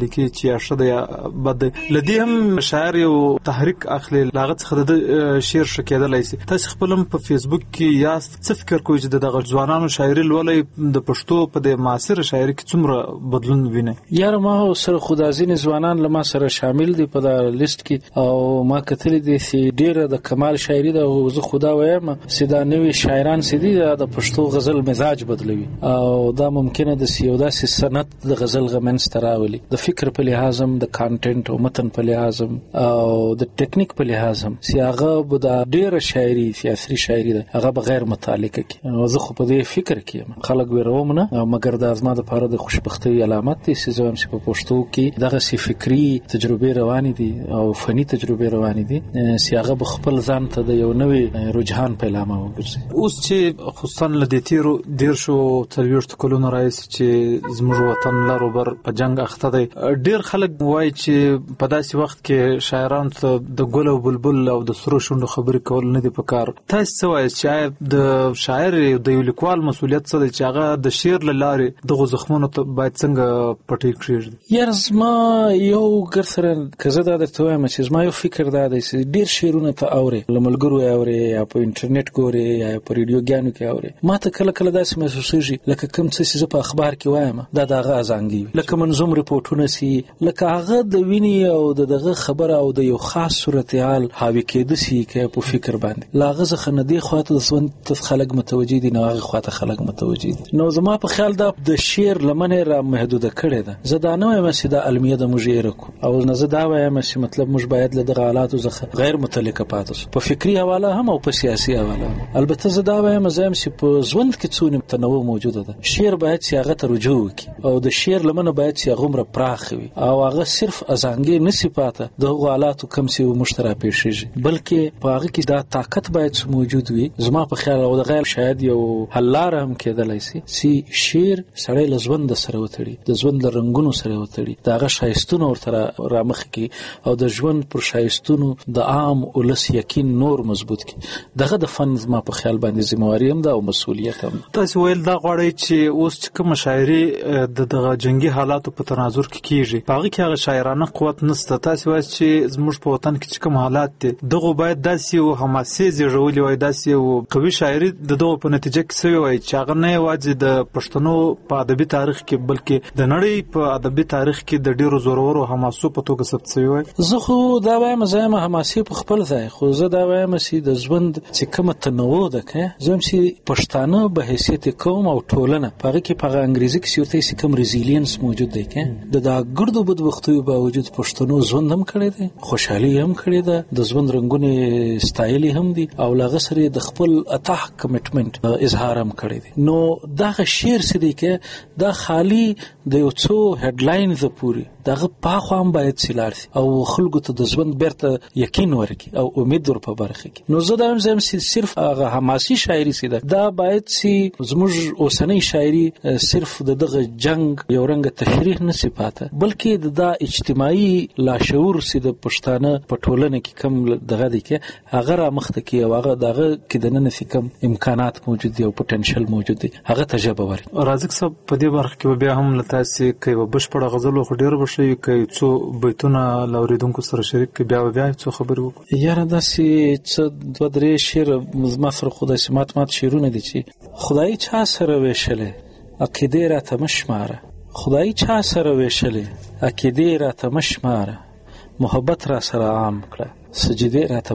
لیکي چې یا ښه دی یا بد دی. لدې هم شاعر یو تحریک اخلي لاغه څخه د شعر شکېدلای شي. تاسو خپل په فیسبوک کې یاست څه فکر کوئ چې دغه ځوانانو شاعري لولې د پښتو په د معاصر شاعري کې څومره بدلون ویني؟ یاره ما سره خدازین ځوانان لما سره شامل دي په دا لیست کې او ما کتل دي چې ډیره د کمال شاعري ده او زه خدا وایم چې دا نوې شاعران چې دي د پښتو غزل مزاج بدلوي او دا ممکنه د سیودا سنت د غزل غمنس تراولي د فکر په لحاظ هم د کانټینټ او متن په لحاظ هم او د ټیکنیک په لحاظ هم چې هغه به د ډیره شاعري سیاسي شاعري ده هغه بغیر متعلقه کی او زه خو په دې فکر کې خلک وروم نه مګر د ازما د لپاره د خوشبختی علامت دي چې زم چې په پښتو کې دغه سی فکری تجربه روانې دي او فني تجربه روانې دي چې هغه بخپل ځان ته د یو نوې رجحان پیلامه وګرځي. اوس چې خصوصا لدې تیرو دیر شو 40 کلونو راځي چې زموږ وطن لارو بر په جنگ اخته دی. ډیر خلک وایي چې په داسې وخت کې شاعران ته د ګل او بلبل او د سرو شونډو خبرې کول نه دي پکار. تاسو څه وایي چې د شاعر د یو لیکوال مسؤلیت څه دی چې هغه د شعر له لارې دغه زخمونو ته باید څنګه پټې کړي؟ یار زما یو ګرسره کزه دا درته وایم چې زما یو فکر دا دی چې ډیر شعرونه ته اوري لملګرو اوري یا په انټرنیټ ګوري یا په ریډیو ګانو کې اوري. ما ته کله کله داسې محسوسېږي لکه کوم څه چې په اخبار کې وایم دا دغه ازانګي لکه منظوم رپورټونه سي لکه هغه د ویني او دغه خبره او د یو خاص صورتحال حاوی کېده سي کې په فکر باندې لاغه ځخه نه دی خواته د سون خلک متوجي دي نه هغه خواته خلک متوجي دي. نو زما په خیال دا د شعر لمنه را محدوده کړي ده. زه دا نه وایم چې دا علمیه د مجيره کو او نه زه دا وایم چې مطلب موږ باید له دغه حالاتو ځخه غیر متعلقه پاتې په فکری حواله هم او په سیاسي حواله. البته زه دا وایم چې په ژوند کې څونه تنوع موجوده ده. شعر باید چې هغه ته رجوع وکړي او د شعر لمنه باید چې هغه مر پراخ وي او هغه صرف ازانګي نسی پاته د حالاتو کم سی مشترک پیښیږي بلکې په هغه کې دا طاقت باید موجود وي. زما په خیال او د غیر شاید یو حلار هم کېدلای شي چې شعر سړی له ژوند سره وتړي د ژوند له رنگونو سره وتړي دغه شایستونه ورته رامخ کی او د ژوند پر شایستونو د عام ولس یقین نور مضبوط کی. دغه د فن زما په خیال باندې ذمہواری هم ده او مسؤلیت هم. تاسو ویل دا غواړئ چې اوس چې کوم شاعري د دغه جنگي حالاتو په تناظر کې کیږي هغه کې هغه شاعرانه قوت نشته. تاسو وایي چې زموږ په وطن کې کوم حالات دي دغه باید داسې او حماسي زیږولي وای داسې او قوي شاعري دغه په نتیجه کې سوي وای چې هغه نه یوازې د پښتنو په ادبي تاریخ کې بلکې د نړۍ په ادبي تاریخ کې د ډیرو زورورو حماسو په توګه ثبت شوی وای. زه خو دا وایم زما حماسي په خپل ځای خو زه دا وایم چې د ژوند چې کومه تنوع ده کې زم چې پښتانه به حیثیت قوم او ټولنه په کې په انګریزي کې سیورته کوم ریزیلینس موجود دی کې د دا ګردو بدبختیو باوجود پښتنو ژوند هم کړی دی خوشحالي هم کړی ده د ژوند رنگونه ستایلی هم دي او لغه سره د خپل اتح کمټمنټ اظهار هم کړی دی. نو دا شعر سړي کې دا خالی د یو څو هډلاینز پوری دغه پاخو هم باید سیلار او خلکو ته د ژوند بیرته یقین ورکړي او امید ور په برخه کې. نو زه دا هم صرف هغه حماسي شاعري سي دا باید سي زموږ اوسنۍ شاعري صرف دغه جنگ یو رنګ تشریح نه سي پاته بلکې د اجتماعي لاشعور سي د پښتانه په ټولنه کې کم دغه دي کې هغه را مخته کې او هغه دغه کې د نن سي کم امکانات موجود دي او پټنشل موجود دي هغه تجربه وري. رازق صاحب په دې برخه کې بیا هم لتاسي کوي بشپړه غزل خو ډیر بشي کوي څو بیتونه لوریدونکو سره شریک کې بیا څو خبرې وکړي. یاره داسې څه دوه درې شعر ما سره خدای سمات شعرونه دي چې خدای چا سره ویشلې عقیده را تمشماره خدای چا سره ویشلې عقیده را تمشماره محبت را سره عام کړه سجده را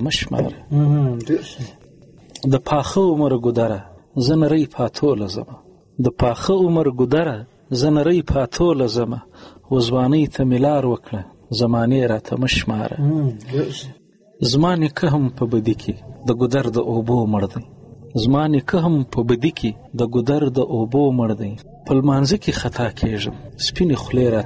تمشماره د پاخه عمر ګدره زنری پاتو لزمه د پاخه عمر ګدره زنری پاتو لزمه وزوانی ته ملار وکړه زمانه را تمشماره زمانه که هم په بدی کې د ګدر د اوبو مړ دی زمانه که هم په بدی کې د ګدر د اوبو مړ دی په لمانځه کې خطا کېږم سپینې خولې را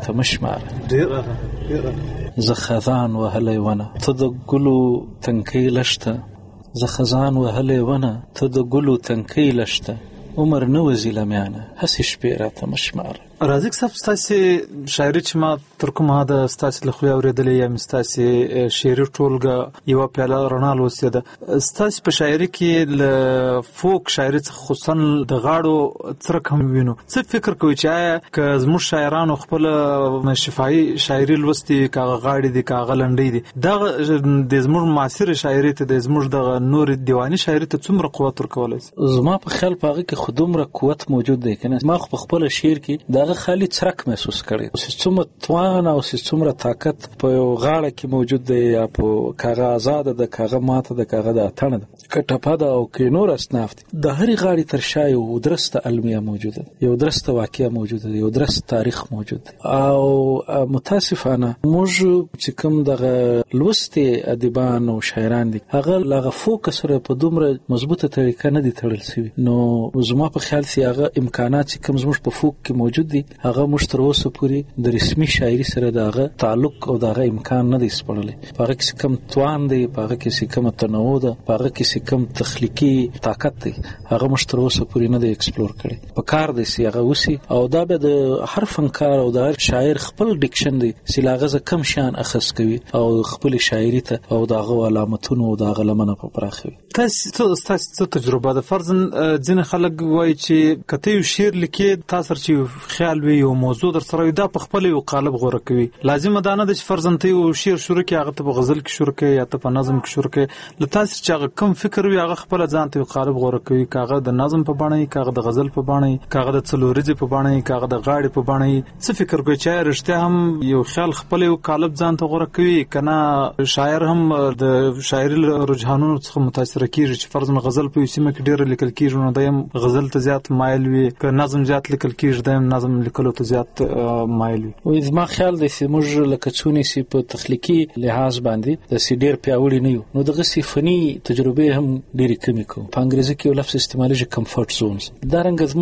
تمشماره زه خزان وهلی ونه ته د ګلو تنکۍ لشته زه خزان وهلی ونه ته د ګلو تنکۍ لشته عمر نه وځي له میانه هسې شپې را تمشماره رازق صاحب ستاسو شاعري چې ما تر کومه د ستاسو له خو اوریدلې یا ستاسو شعري ټولګه یو پیاله رڼا لوستې ده ستاسو په شاعري کې ل فوک شاعري خصوصا د غاړو ترک هم وینو څه فکر کوي چې آیا که زموږ شاعرانو خپل شفاهي شاعري لوستي کاغه غاړي دي کاغه لنډي دي دا د زموږ معاصر شاعري ته د زموږ د نور دیواني شاعري ته څومره قوت ورکولای زما په خیال پاغه کې خودمره قوت موجود دی کنه ما په خپل شعر کې دا خالي څرک محسوس کړي او څومره توان او څومره طاقت په غاړه کې موجود دی یا په کاغه آزاد د کاغه ماته د کاغه د اتنه د کټپا د او کې نور اسناف د هرې غاړي تر شا یو درسته علمیه موجوده یو درسته واقعیا موجوده یو درسته تاریخ موجود او متاسفانه موږ چې کوم د لوستي ادیبان او شاعران دي هغه لغه فوکس سره په دومره مضبوطه طریقه نه دي تړل شوی نو زما په خیال سي هغه امکانات چې کوم زموږ په فوک کې موجود دي هغه مشتر اوسه پوری د رسمي شاعري سره دغه تعلق او دغه امکان نه دی سپړلې هغه کې کوم توان دی هغه کې کوم تنوع ده هغه کې کوم تخلیقي طاقت دی هغه مشتر اوسه پوری نه دی ایکسپلور کړي په کار دی سی هغه وسی او دا به د هر فنکار او د هر شاعر خپل ډیکشن دی سی لاغه کم شان اخص کوي او خپل شاعري ته او دغه علامتونو او دغه لمنه په پراخوي تاسو تجربه ده فرضاً ځین خلک وایي چې کته یو شعر لیکي تاسو چې خیال وي یو موضوع در سره دا په خپل یو قالب غوړه کوي لازم ده نه چې فرضاً ته یو شعر شروع کې هغه ته په غزل کې شروع کې یا ته په نظم کې شروع کې لته چې هغه کم فکر وي هغه خپل ځان ته یو قالب غوړه کوي کاغه د نظم په باندې کاغه د غزل په باندې کاغه د څلوريزي په باندې کاغه د غاړي په باندې څه فکر کوي چې رښتیا هم یو خیال خپل یو قالب ځان ته غوړه کوي کنه شاعر هم د شاعري رجحانونو څخه متاثر کیږي چې فرضاً غزل په سیمه کې ډیر لیکل کیږي نو دایم غزل ته زیات مایل وي که نظم زیات لیکل کیږي دایم نظم لیکلو ته زیات مایل وي او زما خیال دی چې موږ لکه څونی سي په تخلیقي لحاظ باندې د سی ډیر پیاوړي نه یو نو دغه سی فني تجربه هم ډیره کمی کوو په انګریزي کې یو لفظ استعمالي کمفورت زونز دا رنګ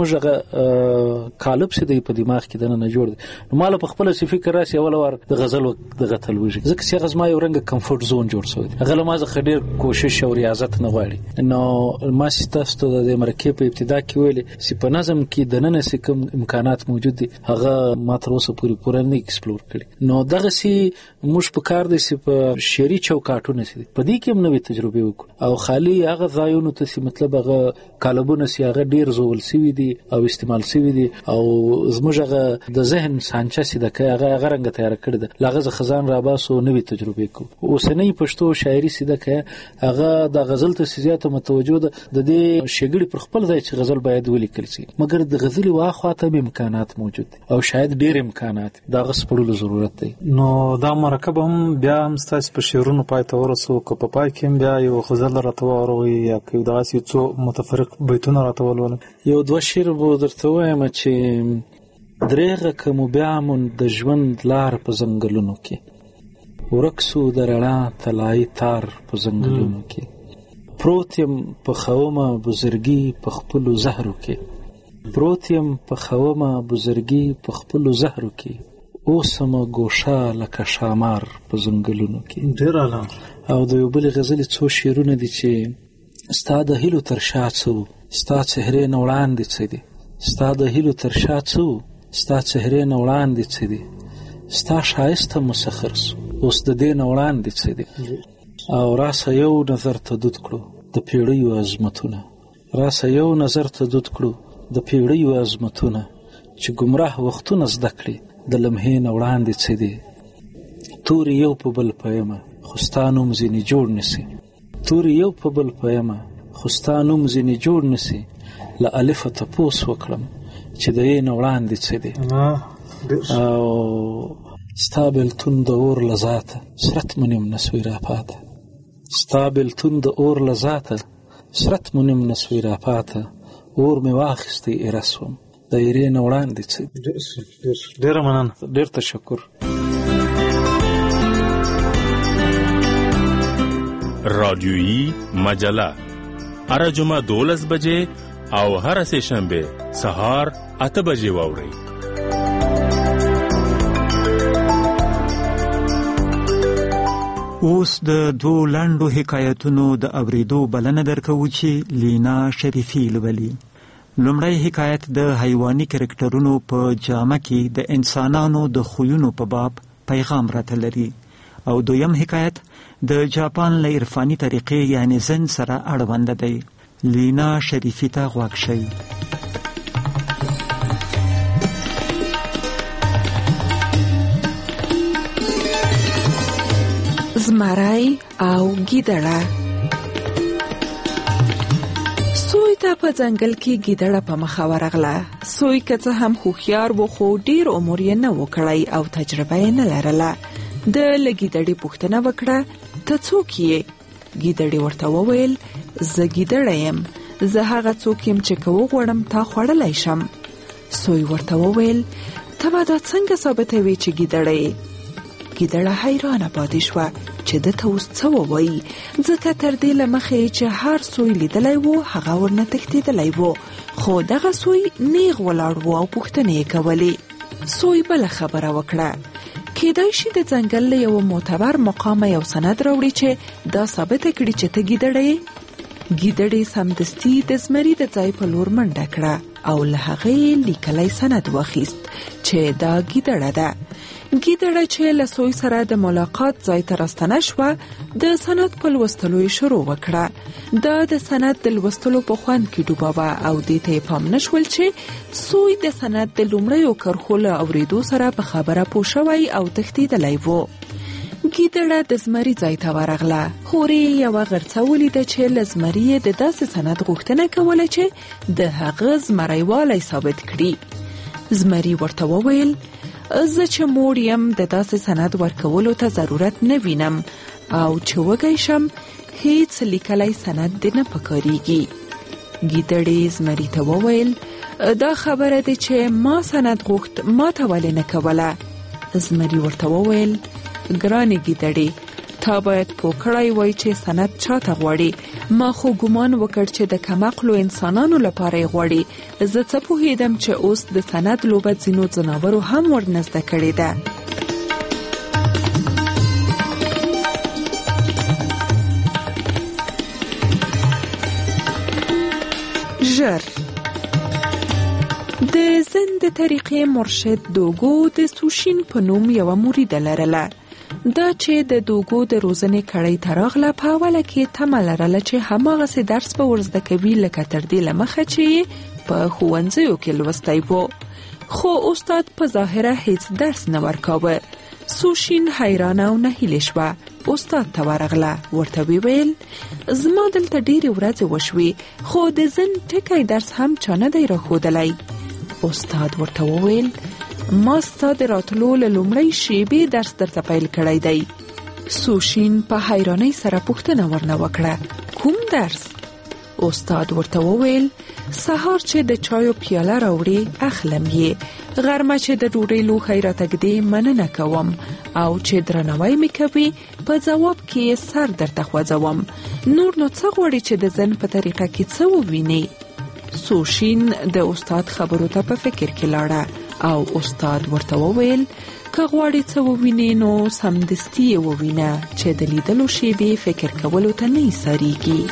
زموږ قالب سي د په دماغ کې دنه نه جوړ دی نو مال په خپل سی فکر راسي اول ور د غزل دغه تلويږي ځکه چې غزما یو رنګ کمفورت زون جوړ شوی هغه لمازه خډیر کوشش او ریاضت نه غواړي نو ما ستاسو د مرکه په ابتدا کې ویل چې په نظم کې د نن څه کوم امکانات موجود دي هغه ما تر اوسه پوره نه ایکسپلور کړي نو دغه سي موږ په کار دي چې په شعري چوکاټونه سي په دې کې هم نوې تجربه وکړو او خالي هغه ځایونو ته چې مطلب هغه کالبونه سي هغه ډیر زول سوي دي او استعمال سوي دي او زموږ هغه د ذهن سانچه سي د هغه رنګ تیار کړی ده لغه خزان را باسو نوې تجربه کو اوسنۍ پښتو شاعري سي د هغه د غزل ته زیاته متوجه ده د دې شګړې پر خپل ځای چې غزل باید ولیکل شي مګر د غزل واخواته به امکانات موجود دي او شاید ډیر امکانات دا غسپړلو ضرورت دی نو دا مرکب هم بیا هم ستاسو په شعرونو پای ته ورسو که په پای کې بیا یو غزل راته وروي یا که دا سی څو متفرق بیتونه راته ولول یو دوه شعر به درته وایم چې درېغه کوم بیا مون د ژوند لار په ځنګلونو کې ورکسو د رڼا طلایي تار په ځنګلونو کې پروتیم په خومه بزرګي په خپل زهرو کې پروتیم په خومه بزرګي په خپل زهرو کې اوسمه ګوشا لکه شامار په زنګلونو کې ډیر اعلی او د یو بل غزل څو شعرونه دي چې ستاد هلو تر شاڅو ستا چهره نوړان دي څه دي ستاد هلو تر شاڅو ستا چهره نوړان دي څه دي ستا شایسته مسخر اوس د دې نوړان دي څه دي او راسه یو نظر ته دود کړو د پیړیو عظمتونه راسه یو نظر ته دود کړو د پیړیو عظمتونه چې گمراه وختونه زده کړي د لمحې نه وړاندې څه دي تورې یو په بل پویمه خو ستا نوم ځینې جوړ نسي تورې یو په بل پویمه خو ستا نوم ځینې جوړ نسي له الفه تپوس وکړم چې د یې نه وړاندې څه دي او ستا بېلتون د اور له ذاته سرت مو نیم نسوی راپاته ستا بېلتون د اور له ذاته سرت مو نیم نسوی راپاته اور مې واخیستی ایره سوم د ایرې نه وړاندې څه ډېره مننه ډېر تشکر رادیویی مجله هر جمعه 12 بجې او هر سه شنبه سهار 8 بجې واورئ اوس د دوه لنډو حکایتونو د اوریدو بلنه درکوو چې لینا شریفی لولي لومړی حکایت د حیواني کرکټرونو په جامه کې د انسانانو د خویونو په باب پیغام راته لري او دویم حکایت د جاپان له عرفاني طریقې یعنی زن سره اړوند دی. لینا شریفی ته غوږ شئ. زمری او ګیدړه. سوی ته په ځنګل کې ګیدړه په مخه ورغله. سوی که څه هم هوښیار و خو ډیر عمر یې نه و کړی او تجربه یې نه لرله. د له ګیدړې پوښتنه وکړه ته څوک یې؟ ګیدړې ورته وویل زه ګیدړه یم، زه هغه څوک یم چې که وغواړم تا خوړلی شم. سوی ورته وویل ته به دا څنګه ثابتوې چې ګیدړه یې؟ ګیدړه حیرانه پاتې شوه چې ده ته اوس څه ووایي، ځکه تر دې له مخې چې هر سوی لیدلی و هغه ورنه تښتېدلی و، خو دغه سوی نیغ ولاړ و او پوښتنې یې کولې. سوی بله خبره وکړه، کیدای شي د ځنګل له یو معتبر مقامه یو سند راوړي چې دا ثابته کړي چې ته ګیدړه یې. ګیدړې سمدستي د زمري د ځای په لور منډه کړه او له هغې لیکلی سند واخیست چې دا ګیدړه ده. ګیدړه چې له سوی سره د ملاقات ځای ته راستنه شوه د سند په لوستلو یې شروع وکړه. دا د سند د لوستلو په خوند کې ډوبه وه او دې ته یې پام نه شول چې سوی د سند د لومړیو کرښو له اورېدو سره په خبره پوه شوی او تښتېدلی و. ګیدړه د زمري ځای ته ورغله. هورې یوه غرڅه ولیده چې له زمري یې د داسې سند غوښتنه کوله چې د هغه زمریوالی ثابت کړي. زمري ورته وویل زه چې موړ یم د داسې سند ورکولو ته ضرورت نه وینم او چې وږی شم هیڅ لیکلی سند دې نه پکارېږي. ګیدړې زمري ته وویل دا خبره ده چې ما سند غوښت ما ته ولې نه کوله؟ زمري ورته وویل ګرانې ګیدړې تا باید پوه کړی وای چې سند چاته غواړي، ما خو ګمان وکړ چې د کمعقلو انسانانو لپاره یې غواړي. زه څه پوهېدم چې اوس د سند لوبه ځینو ځناورو هم ورنه زده کړې ده. ژر د زن د طریقې مرشد دوګو د سوشین په نوم یوه مریده لرله. دا چې د دوګو د روزنې کړۍ ته راغله په اوله کې تمه لرله چې هماغسې درس به ورزده کوي لکه تر دې له مخه چې په ښوونځیو کې لوستی و، خو استاد په ظاهره هیڅ درس نه ورکاوه. سوشین حیرانه او نهیلې شوه. استاد ته ورغله، ورته ویل زما دلته ډېرې ورځې وشوې خو د زن ټکی درس هم چا نه دی راښودلی. استاد ورته وویل ما ستا د راتلو له لومړۍ شېبې درس درته پیل کړی دی. سوشین په حیرانۍ سره پوښتنه ورنه وکړه کوم درس؟ استاد ورته وویل سهار چې د چایو پیاله راوړې اخلم یې، غرمه چې د ډوډۍ لوښی راته ږدې مننه کوم او چې درناوی مې کوي په ځواب کې سر درته خوځوم. نور نو څه غواړې چې د زن په طریقه کې څه ووینې؟ سوشین د استاد خبرو ته په فکر کې لاړه او استاد ورته وویل که غواړې څه ووینې نو سمدستي یې ووینه چې د لیدلو شیبې فکر کولو ته نه ایسارېږي.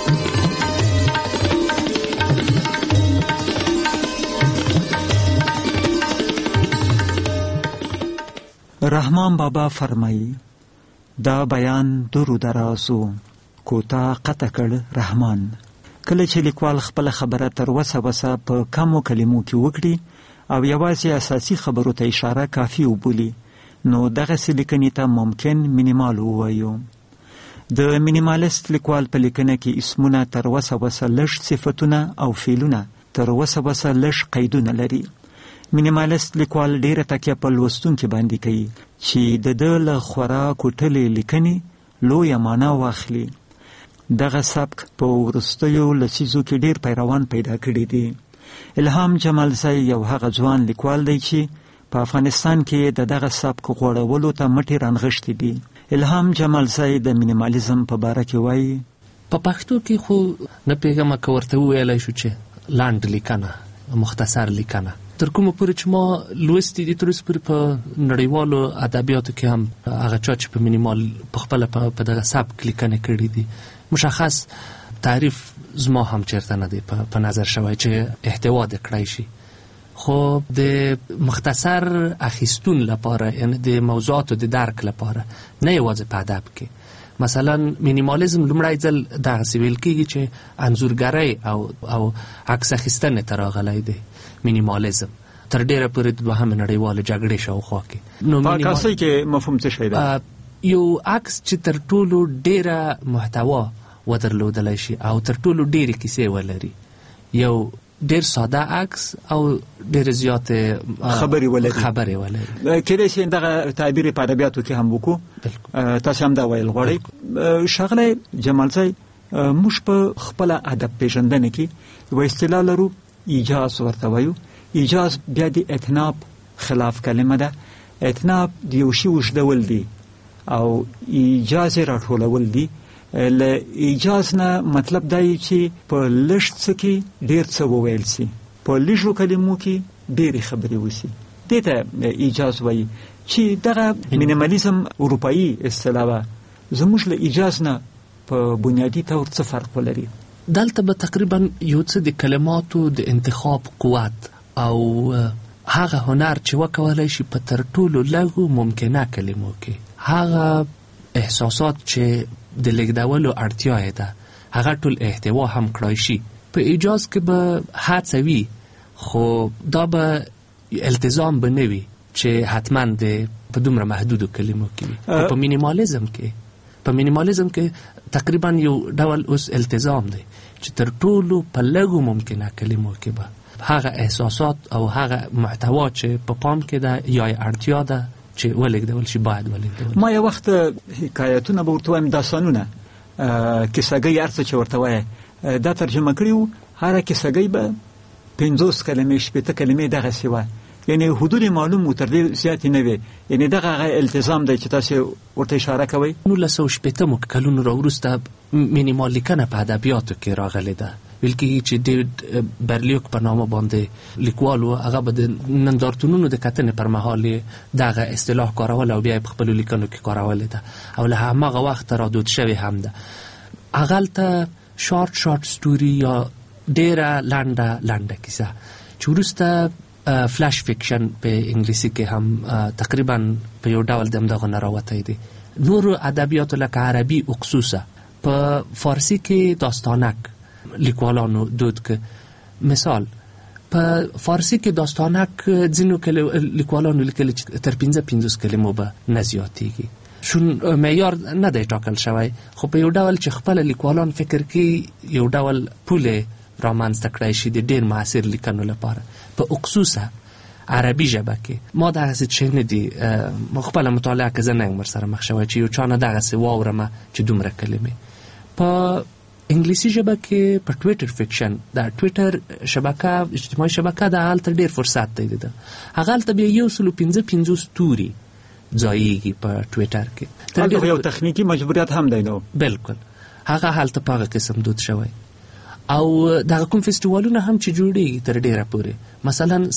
رحمان بابا فرمایي دا بیان درو درازو کوتا قطع کړ رحمان. کله چې لیکوال خپل خبره تر وسه په کمو کلمو کې وکړي او یوازې اساسي خبرو ته اشاره کافي وبولي نو دغسې لیکنې ته ممکن مینیمال ووایو. د مینیمالیست لیکوال په لیکنه کې اسمونه تر وسه لږ صفتونه او فعلونه تر وسه لږ قیدونه لري. مینیمالیست لیکوال ډیره تکیه په لوستونکي باندې کوي چې د ده له خورا کوټلې لیکنې لویه معنا واخلي. دغه سبک په وروستیو لسیزو کې ډیر پیروان پیدا کړي دي. الهام جمالزی یو هغه ځوان لیکوال دی چې په افغانستان کې دغه سبک غوړولو ته مټې رانغښتې دي. الهام جمالزی د مینیمالیزم په باره کې وایي په پښتو کې خو نه پیغام ورته ویلای شو چې لاند لیکنه مختصر لیکنه تر کومه پورې چې ما لوستي دي تر اوسه پورې په نړیوالو ادبیاتو کې هم هغه چا چې په مینیمال په خپله په دغه سبک لیکنه کړي دي مشخص تعریف زما هم چیرته نه دی په نظر شوی چې احتوا د کړای شي. خو د مختصر اخیستون لپاره، یعنی د موضوعاتو د درک لپاره، نه یوازې په ادب کې. مثلا مینیمالیزم لومړی ځل دغسې ویل کېږي چې انځورګرۍ او عکس اخیستنې ته راغلی دی مینیمالیزم، تر ډیره پورې د دوهمې نړیوالې جګړې شاوخوا کې. په عکاسۍ کې مفهوم څه شی دی؟ یو عکس چې تر ټولو ډیره محتوا ودرلودلی شي او تر ټولو ډیرې کیسې ولري، یو ډیر ساده عکس او ډیر زیات خبرې ولري. کله چې دغه تعبیر په ادبیاتو کې هم وکړو، تاسو هم دا ویل غواړئ. ښاغلی جمالزی، موږ په خپل ادب پیژندنه کې یو اصطلاح لرو، ایجاز ورته وایو. ایجاز بیا د اتناب خلاف کلمه ده. اتناب د یو شي اوږدول دي او ایجاز راټولول دي. له ایجاز نه مطلب دی چې په لږ څه کې ډېر څه وویل سي، په لږو کلمو کې ډېرې خبرې وسي. دې ته ایجاز وایي چې دغه مینیمالیزم اروپایي اصطلاح وه. زموږ له ایجاز نه په بنیادي طور څه فرق ولري؟ دلته به تقریبا یو څه د کلماتو د انتخاب قوت او هغه هنر چې وکولای شي په تر ټولو لږو ممکنه کلمو کې هغه احساسات چې د لیږدولو اړتیا ده هغه ټول احتوا هم کړای شي. په ایجاز کې به هڅه وي، خو دا به التزام به نه وي چې حتما د په دومره محدودو کلمو کې وي. په مینیمالیزم کې تقریبا یو ډول اوس التزام دی چې تر ټولو په لږو ممکنه کلمو کې به هغه احساسات او هغه محتوا چې په پام کې ده یا اړتیا ده چې ولېږدول شي باید ولېږدول. ما یو وخت حکایتونه به ورته وایم، داستانونه، کیسهګۍ هر څه چې ورته وایه دا ترجمه کړي وو. هره کیسهګۍ به 50 کلمې 60 کلمې دغسې وه، یعنې حدود معلوم و، تر دې زیاتې نه وې. یعنې دغه هغه التزام دی چې تاسو ورته اشاره کوئ. 1960 کلونو راوروسته مینیمال لیکنه په ادبیاتو کې راغلې ده. ویل کېږي چې ډیوډ برلیوک په نامه باندې لیکوال و، هغه به د نندارتونونو د کتنې پر مهال دغه اصطلاح کارول او بیا په خپلو لیکنو کې کارولې ده او له هماغه وخته رادود شوې هم ده. هغلته شارټ ستوري یا ډیره لنډه کیسه چې وروسته فلاش فیکشن په انګلیسي کې هم تقریبا په یو ډول دغه نه راوتی دی. نورو ادبیاتو لکه عربي خصوصا په فارسي کې داستانک لیکوالانو دود که مثال په فارسی کې داستانک ځینو لیکوالانو لیکلي چې تر 15 کلمو به نه زیاتېږي. شون معیار نه دی ټاکل شوی، خو په یو ډول چې خپل لیکوالان فکر کوي یو ډول پوله رامنځته کړی شي د ډېر معاصر لیکنو لپاره په خصوصا عربي ژبه کې. ما دغسې چې نه دي خپله مطالعه که زه نه یم ورسره مخ شوی چې یو چا نه دغسې واورمه چې دومره کلمې. په انګلیسي ژبه کې په ټویټر فیکشن، د ټویټر شبکه اجتماعي شبکه د هلته ډېر فرصت دی ده. هغلته بیا 155 ستوري ځایږي په ټویټر کې. هلته یو تخنیکي مجبوریت هم دی نو. بلکل هغه هلته په هغه قسم دود شوی. او دغه کوم فستیوالونه هم چې جوړېږي تر ډېره پورې، مثلا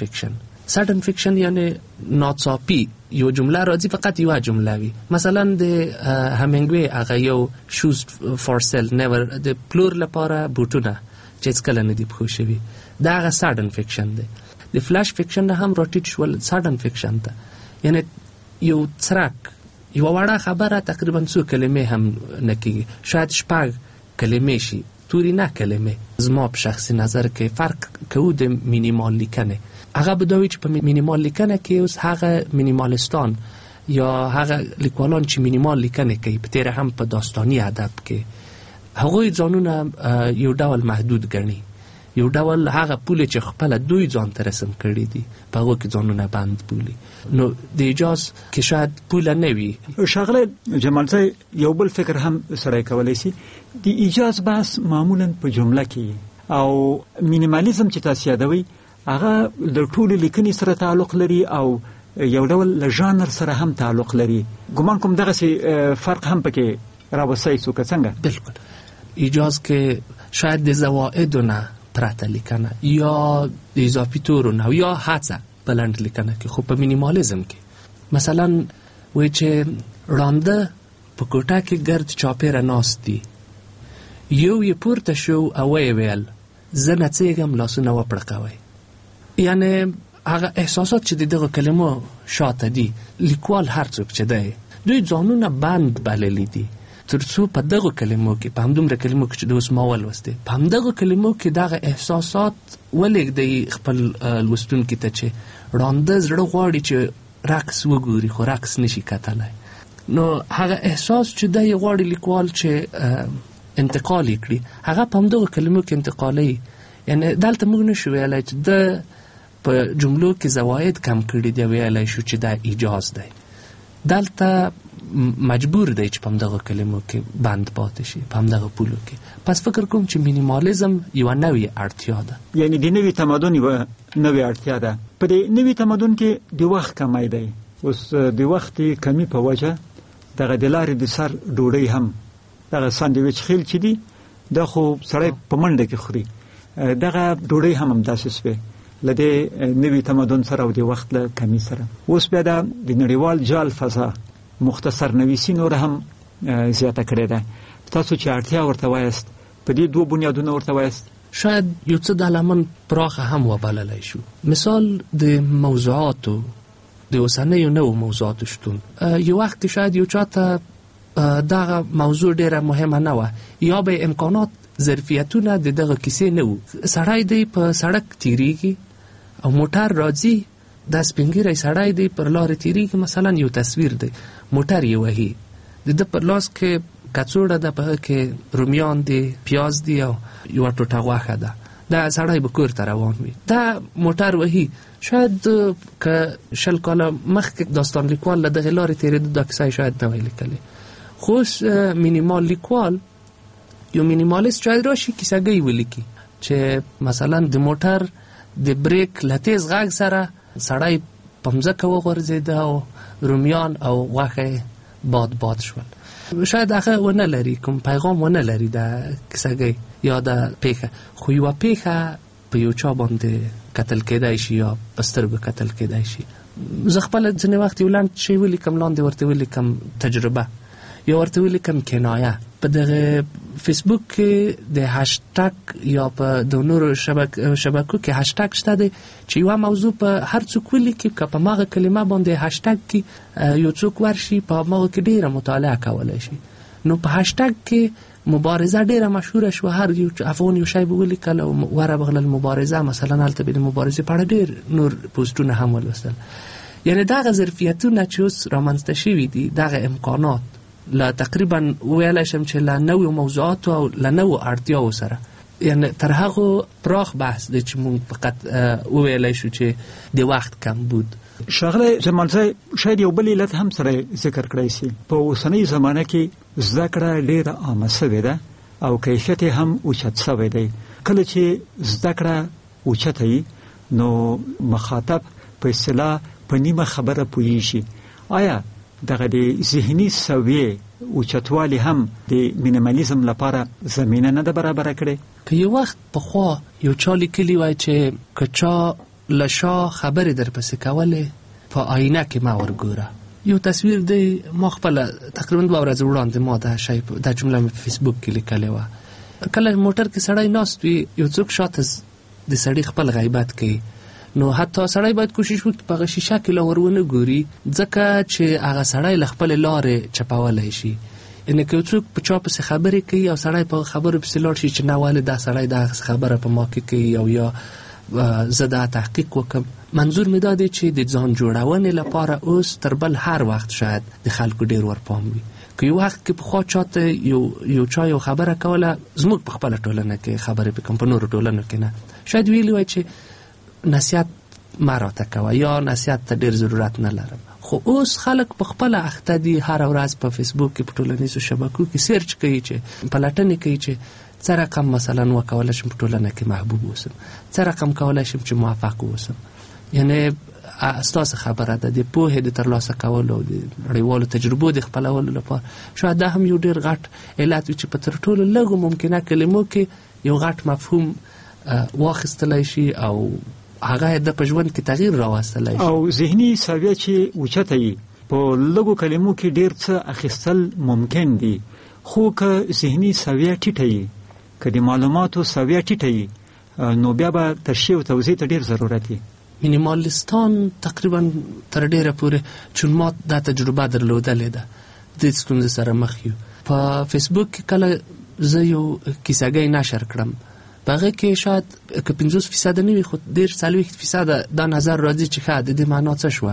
ساډن فیکشن یعنی ناڅاپي یو جمله راځي، فقط یو جمله وي. مثلا د همینګوی هغه یو شوز فور سیل نیور د پلور لپاره بوټونه چې هیڅکله نه دي پښو شوي، دا هغه ساډن فیکشن دی. د فلاش فیکشن نه هم راټیټ شول ساډن فیکشن ته، یعنی یو څرک یو وړه خبره تقریبا 100 کلمې هم نه کېږي، شاید 6 کلمې شي، توري نه کلمې. زما په شخصي نظر کې فرق کوو د مینیمال لیکنې. هغه بدوي چې په مینیمال لیکنه کې اوس هغه مینیمالستان یا هغه لیکوالان چې مینیمال لیکنه کوي په تیره هم په داستاني ادب کې هغوی ځانونه یو ډول محدود ګڼي، یو ډول هغه پوله چې خپل دوی ځان ته رسم کړی دي په هغه کې ځانونه بند بولي. نو د ایجاز کې شاید پوله نه وي. ښاغلی جمالزی، یو بل فکر هم سره کولی شي، د ایجاز بحث معمولا په جمله کې او مینیمالیزم چې تاسو یادوي هغه د ټولو لیکنې سره تعلق لري او یو ډول له ژانر سره هم تعلق لري. ګمان کوم دغسې فرق هم پکې راوستی څو که څنګه؟ بلکل ایجاز کې شاید د زوائدو نه پرته لیکنه یا د اضافي تورو نه یا هڅه په لنډ لیکنه کې. خو په مینیمالیزم کې مثلا وایي چې ړانده په کوټه کې ګرد چاپېره ناست دي، یو یې پورته شو او ویې ویل زه نڅېږم لاسونه وپړقوئ. یعنې هغه احساسات چې د دغه کلمو شاته دي، لیکوال هر څوک چې دی دوی ځانونه بند بللی دي تر څو په دغه کلمو کې، په همدومره کلمو کې چې د اوس ما ولوستې، په همدغه کلمو کې دغه احساسات ولېږدئ خپل لوستونکي ته چې ړانده زړه غواړي چې رقص وګوري خو رقص نشي کتلی. نو هغه احساس چې دی غواړي لیکوال چې انتقال یې کړي، هغه په همدغه کلمو کې انتقالوي. یعنې دلته موږ نشو ویلی چې د په جملو کې زواید کم کړي دی، ویلی شو چې دا ایجاز دی. دلته مجبور دی چې په همدغه کلمو کې بند پاتې شي، په همدغه پولو کې. پس فکر کوم چې مینیمالیزم یوه نوې اړتیا ده، یعنې د نوي تمدن یوه نوې اړتیا ده. په دې نوي تمدن کې د وخت کمی دی. اوس د وخت کمی په وجه دغه د لارې د سر ډوډۍ هم، دغه ساندویچ خیل چې دي دا خو سړی په منډه کې خوري، دغه ډوډۍ هم همداسې سوې له دې نوي تمدن سره او د وخت له کمی سره. اوس بیا د نړیوال جال فضا مختصر نویسي نور هم زیاته کړې ده. تاسو چې اړتیا ورته وایست په دې دوه بنیادونه ورته وایست، شاید یو څه د لمن پراخه هم وبللی شو. مثال د موضوعاتو، د اوسنیو نوو موضوعاتو شتون. یو وخت کې شاید یو چاته دغه موضوع ډیره مهمه نه وه، یا به امکانات ظرفیتونه د دغه کیسې نه وو. سړی دی په سړک تیریږي او موټر راځي، دا سپینګیری سړی دی پر لارې تیریږي، مثلا یو تصویر دی، موټر یې وهي، د ده پر لاس کې کڅوړه ده، په هغه کې رومیان دي، پیاز دي او یوه ټوټه غوښه ده. دا سړی به کور ته روان وي، دا موټر وهي. شاید که 20 کاله مخکې داستان لیکوال له دغې لارې تېرېده دا کیسه شاید نه وی لیکلې. خو مینیمال لیکوال، یو مینیمالیست شاید راشي کیسهګۍ ولیکي چې مثلا د موټر د بریک له تیز غږ سره سړی په مځکه وغورځېده او رومیان او غوښه باد شول. شاید هغه ونه لري، کوم پیغام ونه لري د کیسهګۍ یا د پیښه، خو یوه پیښه په یو چا باندې کتل کېدای شي یا په سترګو کتل کېدای شي. زه خپله ځینې وخت یو لنډ شی ولیکم، لاندې ورته ولیکم تجربه یا ورته ولیکم کنایه. په دغه فیسبوک کې د هاشټاګ یا په د نورو شبکو کې هاشټاګ شته دی چې یوه موضوع په هر څوک ولیکي، که په ماغه کلمه باندې هاشټاګ کې یو څوک ورشي په ماغه کې ډیره مطالعه کولی شي. نو په هاشټاګ کې مبارزه ډیره مشهوره شو، هر یو افغان یو شی به ولیکل او ورغله مبارزه، مثلا هلته به د مبارزې په اړه ډیر نور پوسټونه هم ولوستل. یعنې دغه ظرفیتونه چې اوس رامنځته شوي دي، دغه امکانات لا تقریبا ویلی شم چې له نوو موضوعاتو او له نوو اړتیاو سره، یعنی تر هغو پراخ بحث دی چې مونږ فقط وویلی شو چې د وخت کم بود. ښاغلی جمالزی، شاید یو بل علت هم سره ذکر کړی سي. په اوسنۍ زمانه کې زده کړه ډېره عامه سوې ده او کیفیت هم اوچت سوی دی. کله چې زده کړه اوچته وي نو مخاطب په اصطلاح په نیمه خبره پوهیږي. آیا دغه د ذهني سویې اوچتوالی هم د مینیمالیزم لپاره زمینه نه ده برابره کړې؟ که یو وخت پخوا یو چا لیکلي وای چې که چا له شا خبرې درپسې کولې په آینه کې ما ورګوره. یو تصویر دی، ما خپله تقریبا 2 ورځې وړاندې ما دا جمله مې په فیسبوک کې لیکلې وه. کله موټر کې سړی ناست وي، یو څوک شاته د سړي خپل غیبت کوي، نو حتی سړی باید کوشش وکړي په هغه شیشه کې لا ورونه ګوري، ځکه چې هغه سړی له خپلې لارې چپولی شي. یعنې که یو څوک په چا پسې خبرې کوي او سړی په خبرو پسې لاړ شي چې نه ولې دا سړی دا خبره په ما کې کوي او یا زه دا تحقیق وکم، منظور مې دا دی چې د ځان جوړونې لپاره اوس تر بل هر وخت شاید د خلکو ډیر ورپام وي. که یو وخت کې پخوا چاته یو چا یو خبره کوله، زموږ په خپله ټولنه کې خبرې پکم، په نورو ټولنو کې نه، شاید ویلي وای چې نصیحت ما راته کوه یا نصیحت ته ډیر ضرورت نه لرم. خو اوس خلک په خپله اخته دي، هره ورځ په فیسبوک کې په ټولنیزو شبکو کې سرچ کوي، چې پلټنې کوي چې څه رقم مثلا وکولی شم په ټولنه کې محبوب اوسم، څه رقم کولی شم چې موفق اوسم. یعنې ستاسو خبره ده د پوهې د ترلاسه کولو او د نړیوالو تجربو د خپلولو لپاره شاید دا هم یو ډیر غټ علت وي چې په تر ټولو لږو ممکنه کلمو کې یو غټ مفهوم واخیستلی شي او هغه د په ژوند کې تغییر راوستلی شي. او ذهني سویه چې اوچته وي، په لږو کلمو کې ډیر څه اخیستل ممکن دي، خو که ذهني سویه ټیټه وي که د معلوماتو سویه ټیټه نو بیا به تشریح او توضیح ته ډیر ضرورت دی. مینیمالیستان تقریبا تر ډیره پورې چون ما دا تجربه درلودلې ده د ستونزې سره مخ یو. په فیسبوک کې کله زه یو کیسهګۍ نشر کړم، په هغه کې شاید که 50% نه وي خو ډېر 40% دا نظر راځي چې ښه د دې معنا څه شوه.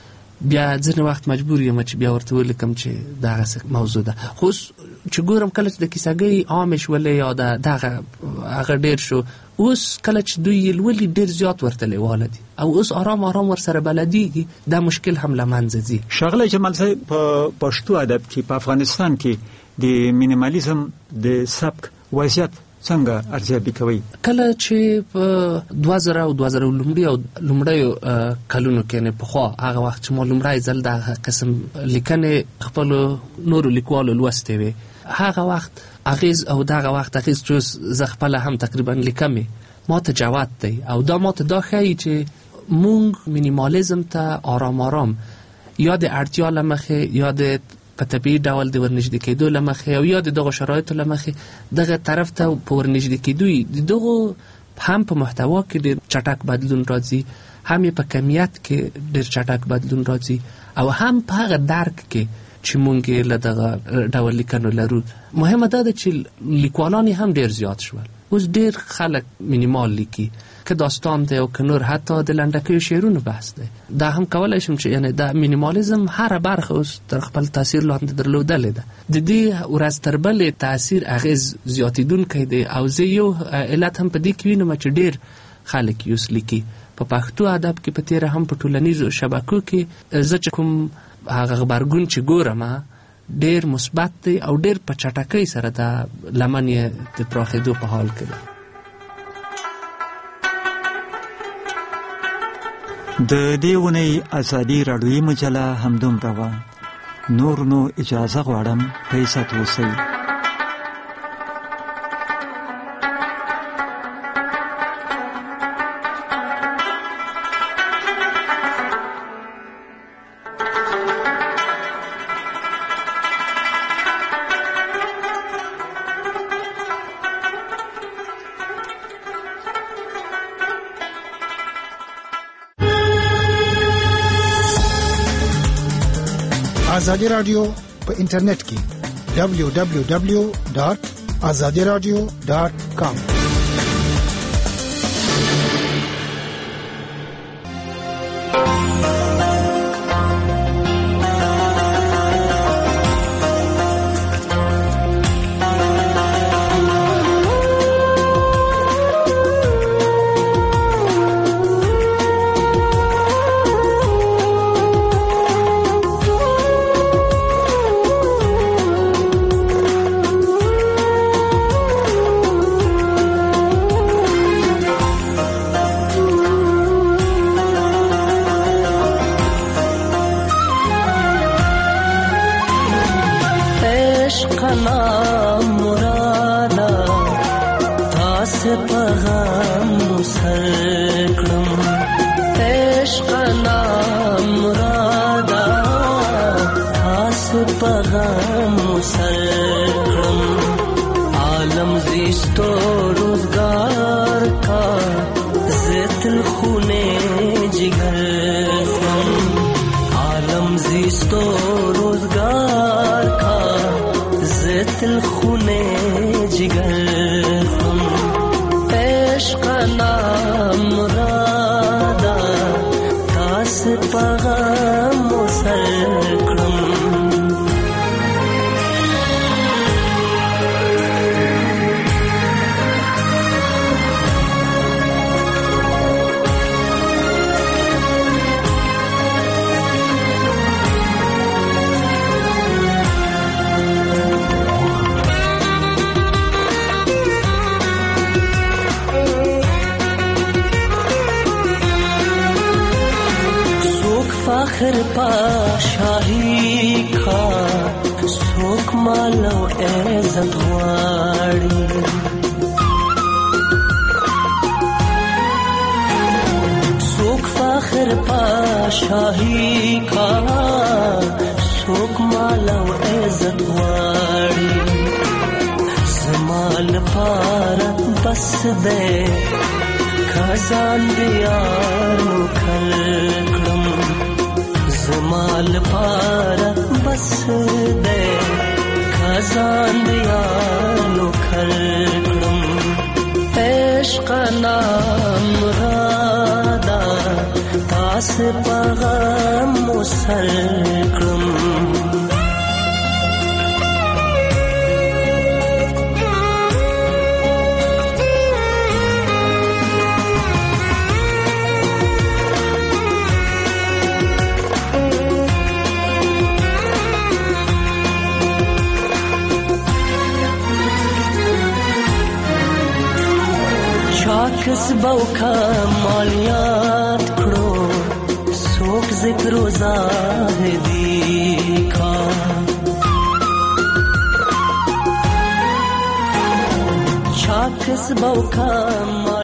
بیا ځینې وخت مجبور یم چې بیا ورته ولیکم چې دغسې موضوع ده. خو اوس چې ګورم کله چې د کیسهګۍ عامې شولې یا دغه هغه ډېر شو، اوس کله چې دوی یې لولي ډېر زیات ورته لیواله دي او اوس آرام آرام ورسره بلدیږي، دا مشکل هم له منځه ځي. ښاغلی جمال صاحب، په پښتو ادب کې په افغانستان کې د مینیمالیزم د سبک وضعیت څنګه ارزیابي کوي؟ کله چې په 2000 او 2000 او لومړیو کلونو کې نه پخوا هغه وخت چې ما لومړی ځل د قسم لیکنې خپل نورو لیکوالو لوستې وې، هغه وخت اغیز او دغه وخت اغیز چې زه خپله هم تقریبا لیکم ما ته جوت دی او دا ما ته دا ښیي چې مونږ مینیمالیزم ته آرام آرام یا د اړتیا له مخې یا د په طبیعي ډول د ورنږدې کېدو له مخې او یا د دغو شرایطو له مخې دغه طرف ته په ورنږدې کېدو د دغو هم په محتوا کې ډېر چټک بدلون راځي، هم یې په کمیت کې ډېر چټک بدلون راځي او هم په هغه درک کې چې مونږ له دغه ډول لیکنو لرو. مهمه دا ده چې لیکوالان هم ډېر زیات شول. اوس ډېر خلک مینیمال لیکي، که داستان دی او که نور حتی د لنډکیو شعرونو بحث دی. دا هم کولی شم چې یعنی د مینیمالیزم هره برخه اوس تر خپل تاثیر لاندې درلودلې ده. د دې ورځ تر بلې تاثیر اغیز زیاتېدونکی دی او زه یو علت هم په دې کې وینم چې ډېر خلک یې اوس لیکي. په پښتو ادب کې په تېره هم په ټولنیزو شبکو کې زه چې کوم هغه غبرګون چې ګورم ډېر مثبت دی او ډېر په چټکۍ سره د لمن یې د پراخېدو په حال کې دی. د دې اونۍ ازادي راډیویي مجله همدومره وه. نور نو اجازه غواړم په عزت اوسئ. آزادی رادیو په انټرنیټ کې www.azadiradio.com. فخر پاشاهی کا سوک مالو عزت غواړي سوک فخر پاشاهی کا سوک مالو عزت غواړي زمال لپاره بس دی خزان دیار نو کل کړم زما لپاره بس دی خزان دیار نو کل کړم عشق نام رادا تاس پیغام مسل کړم کسبو کمالیات کړو څوک ذکر و زاهدی کا چا کسبو کمالیات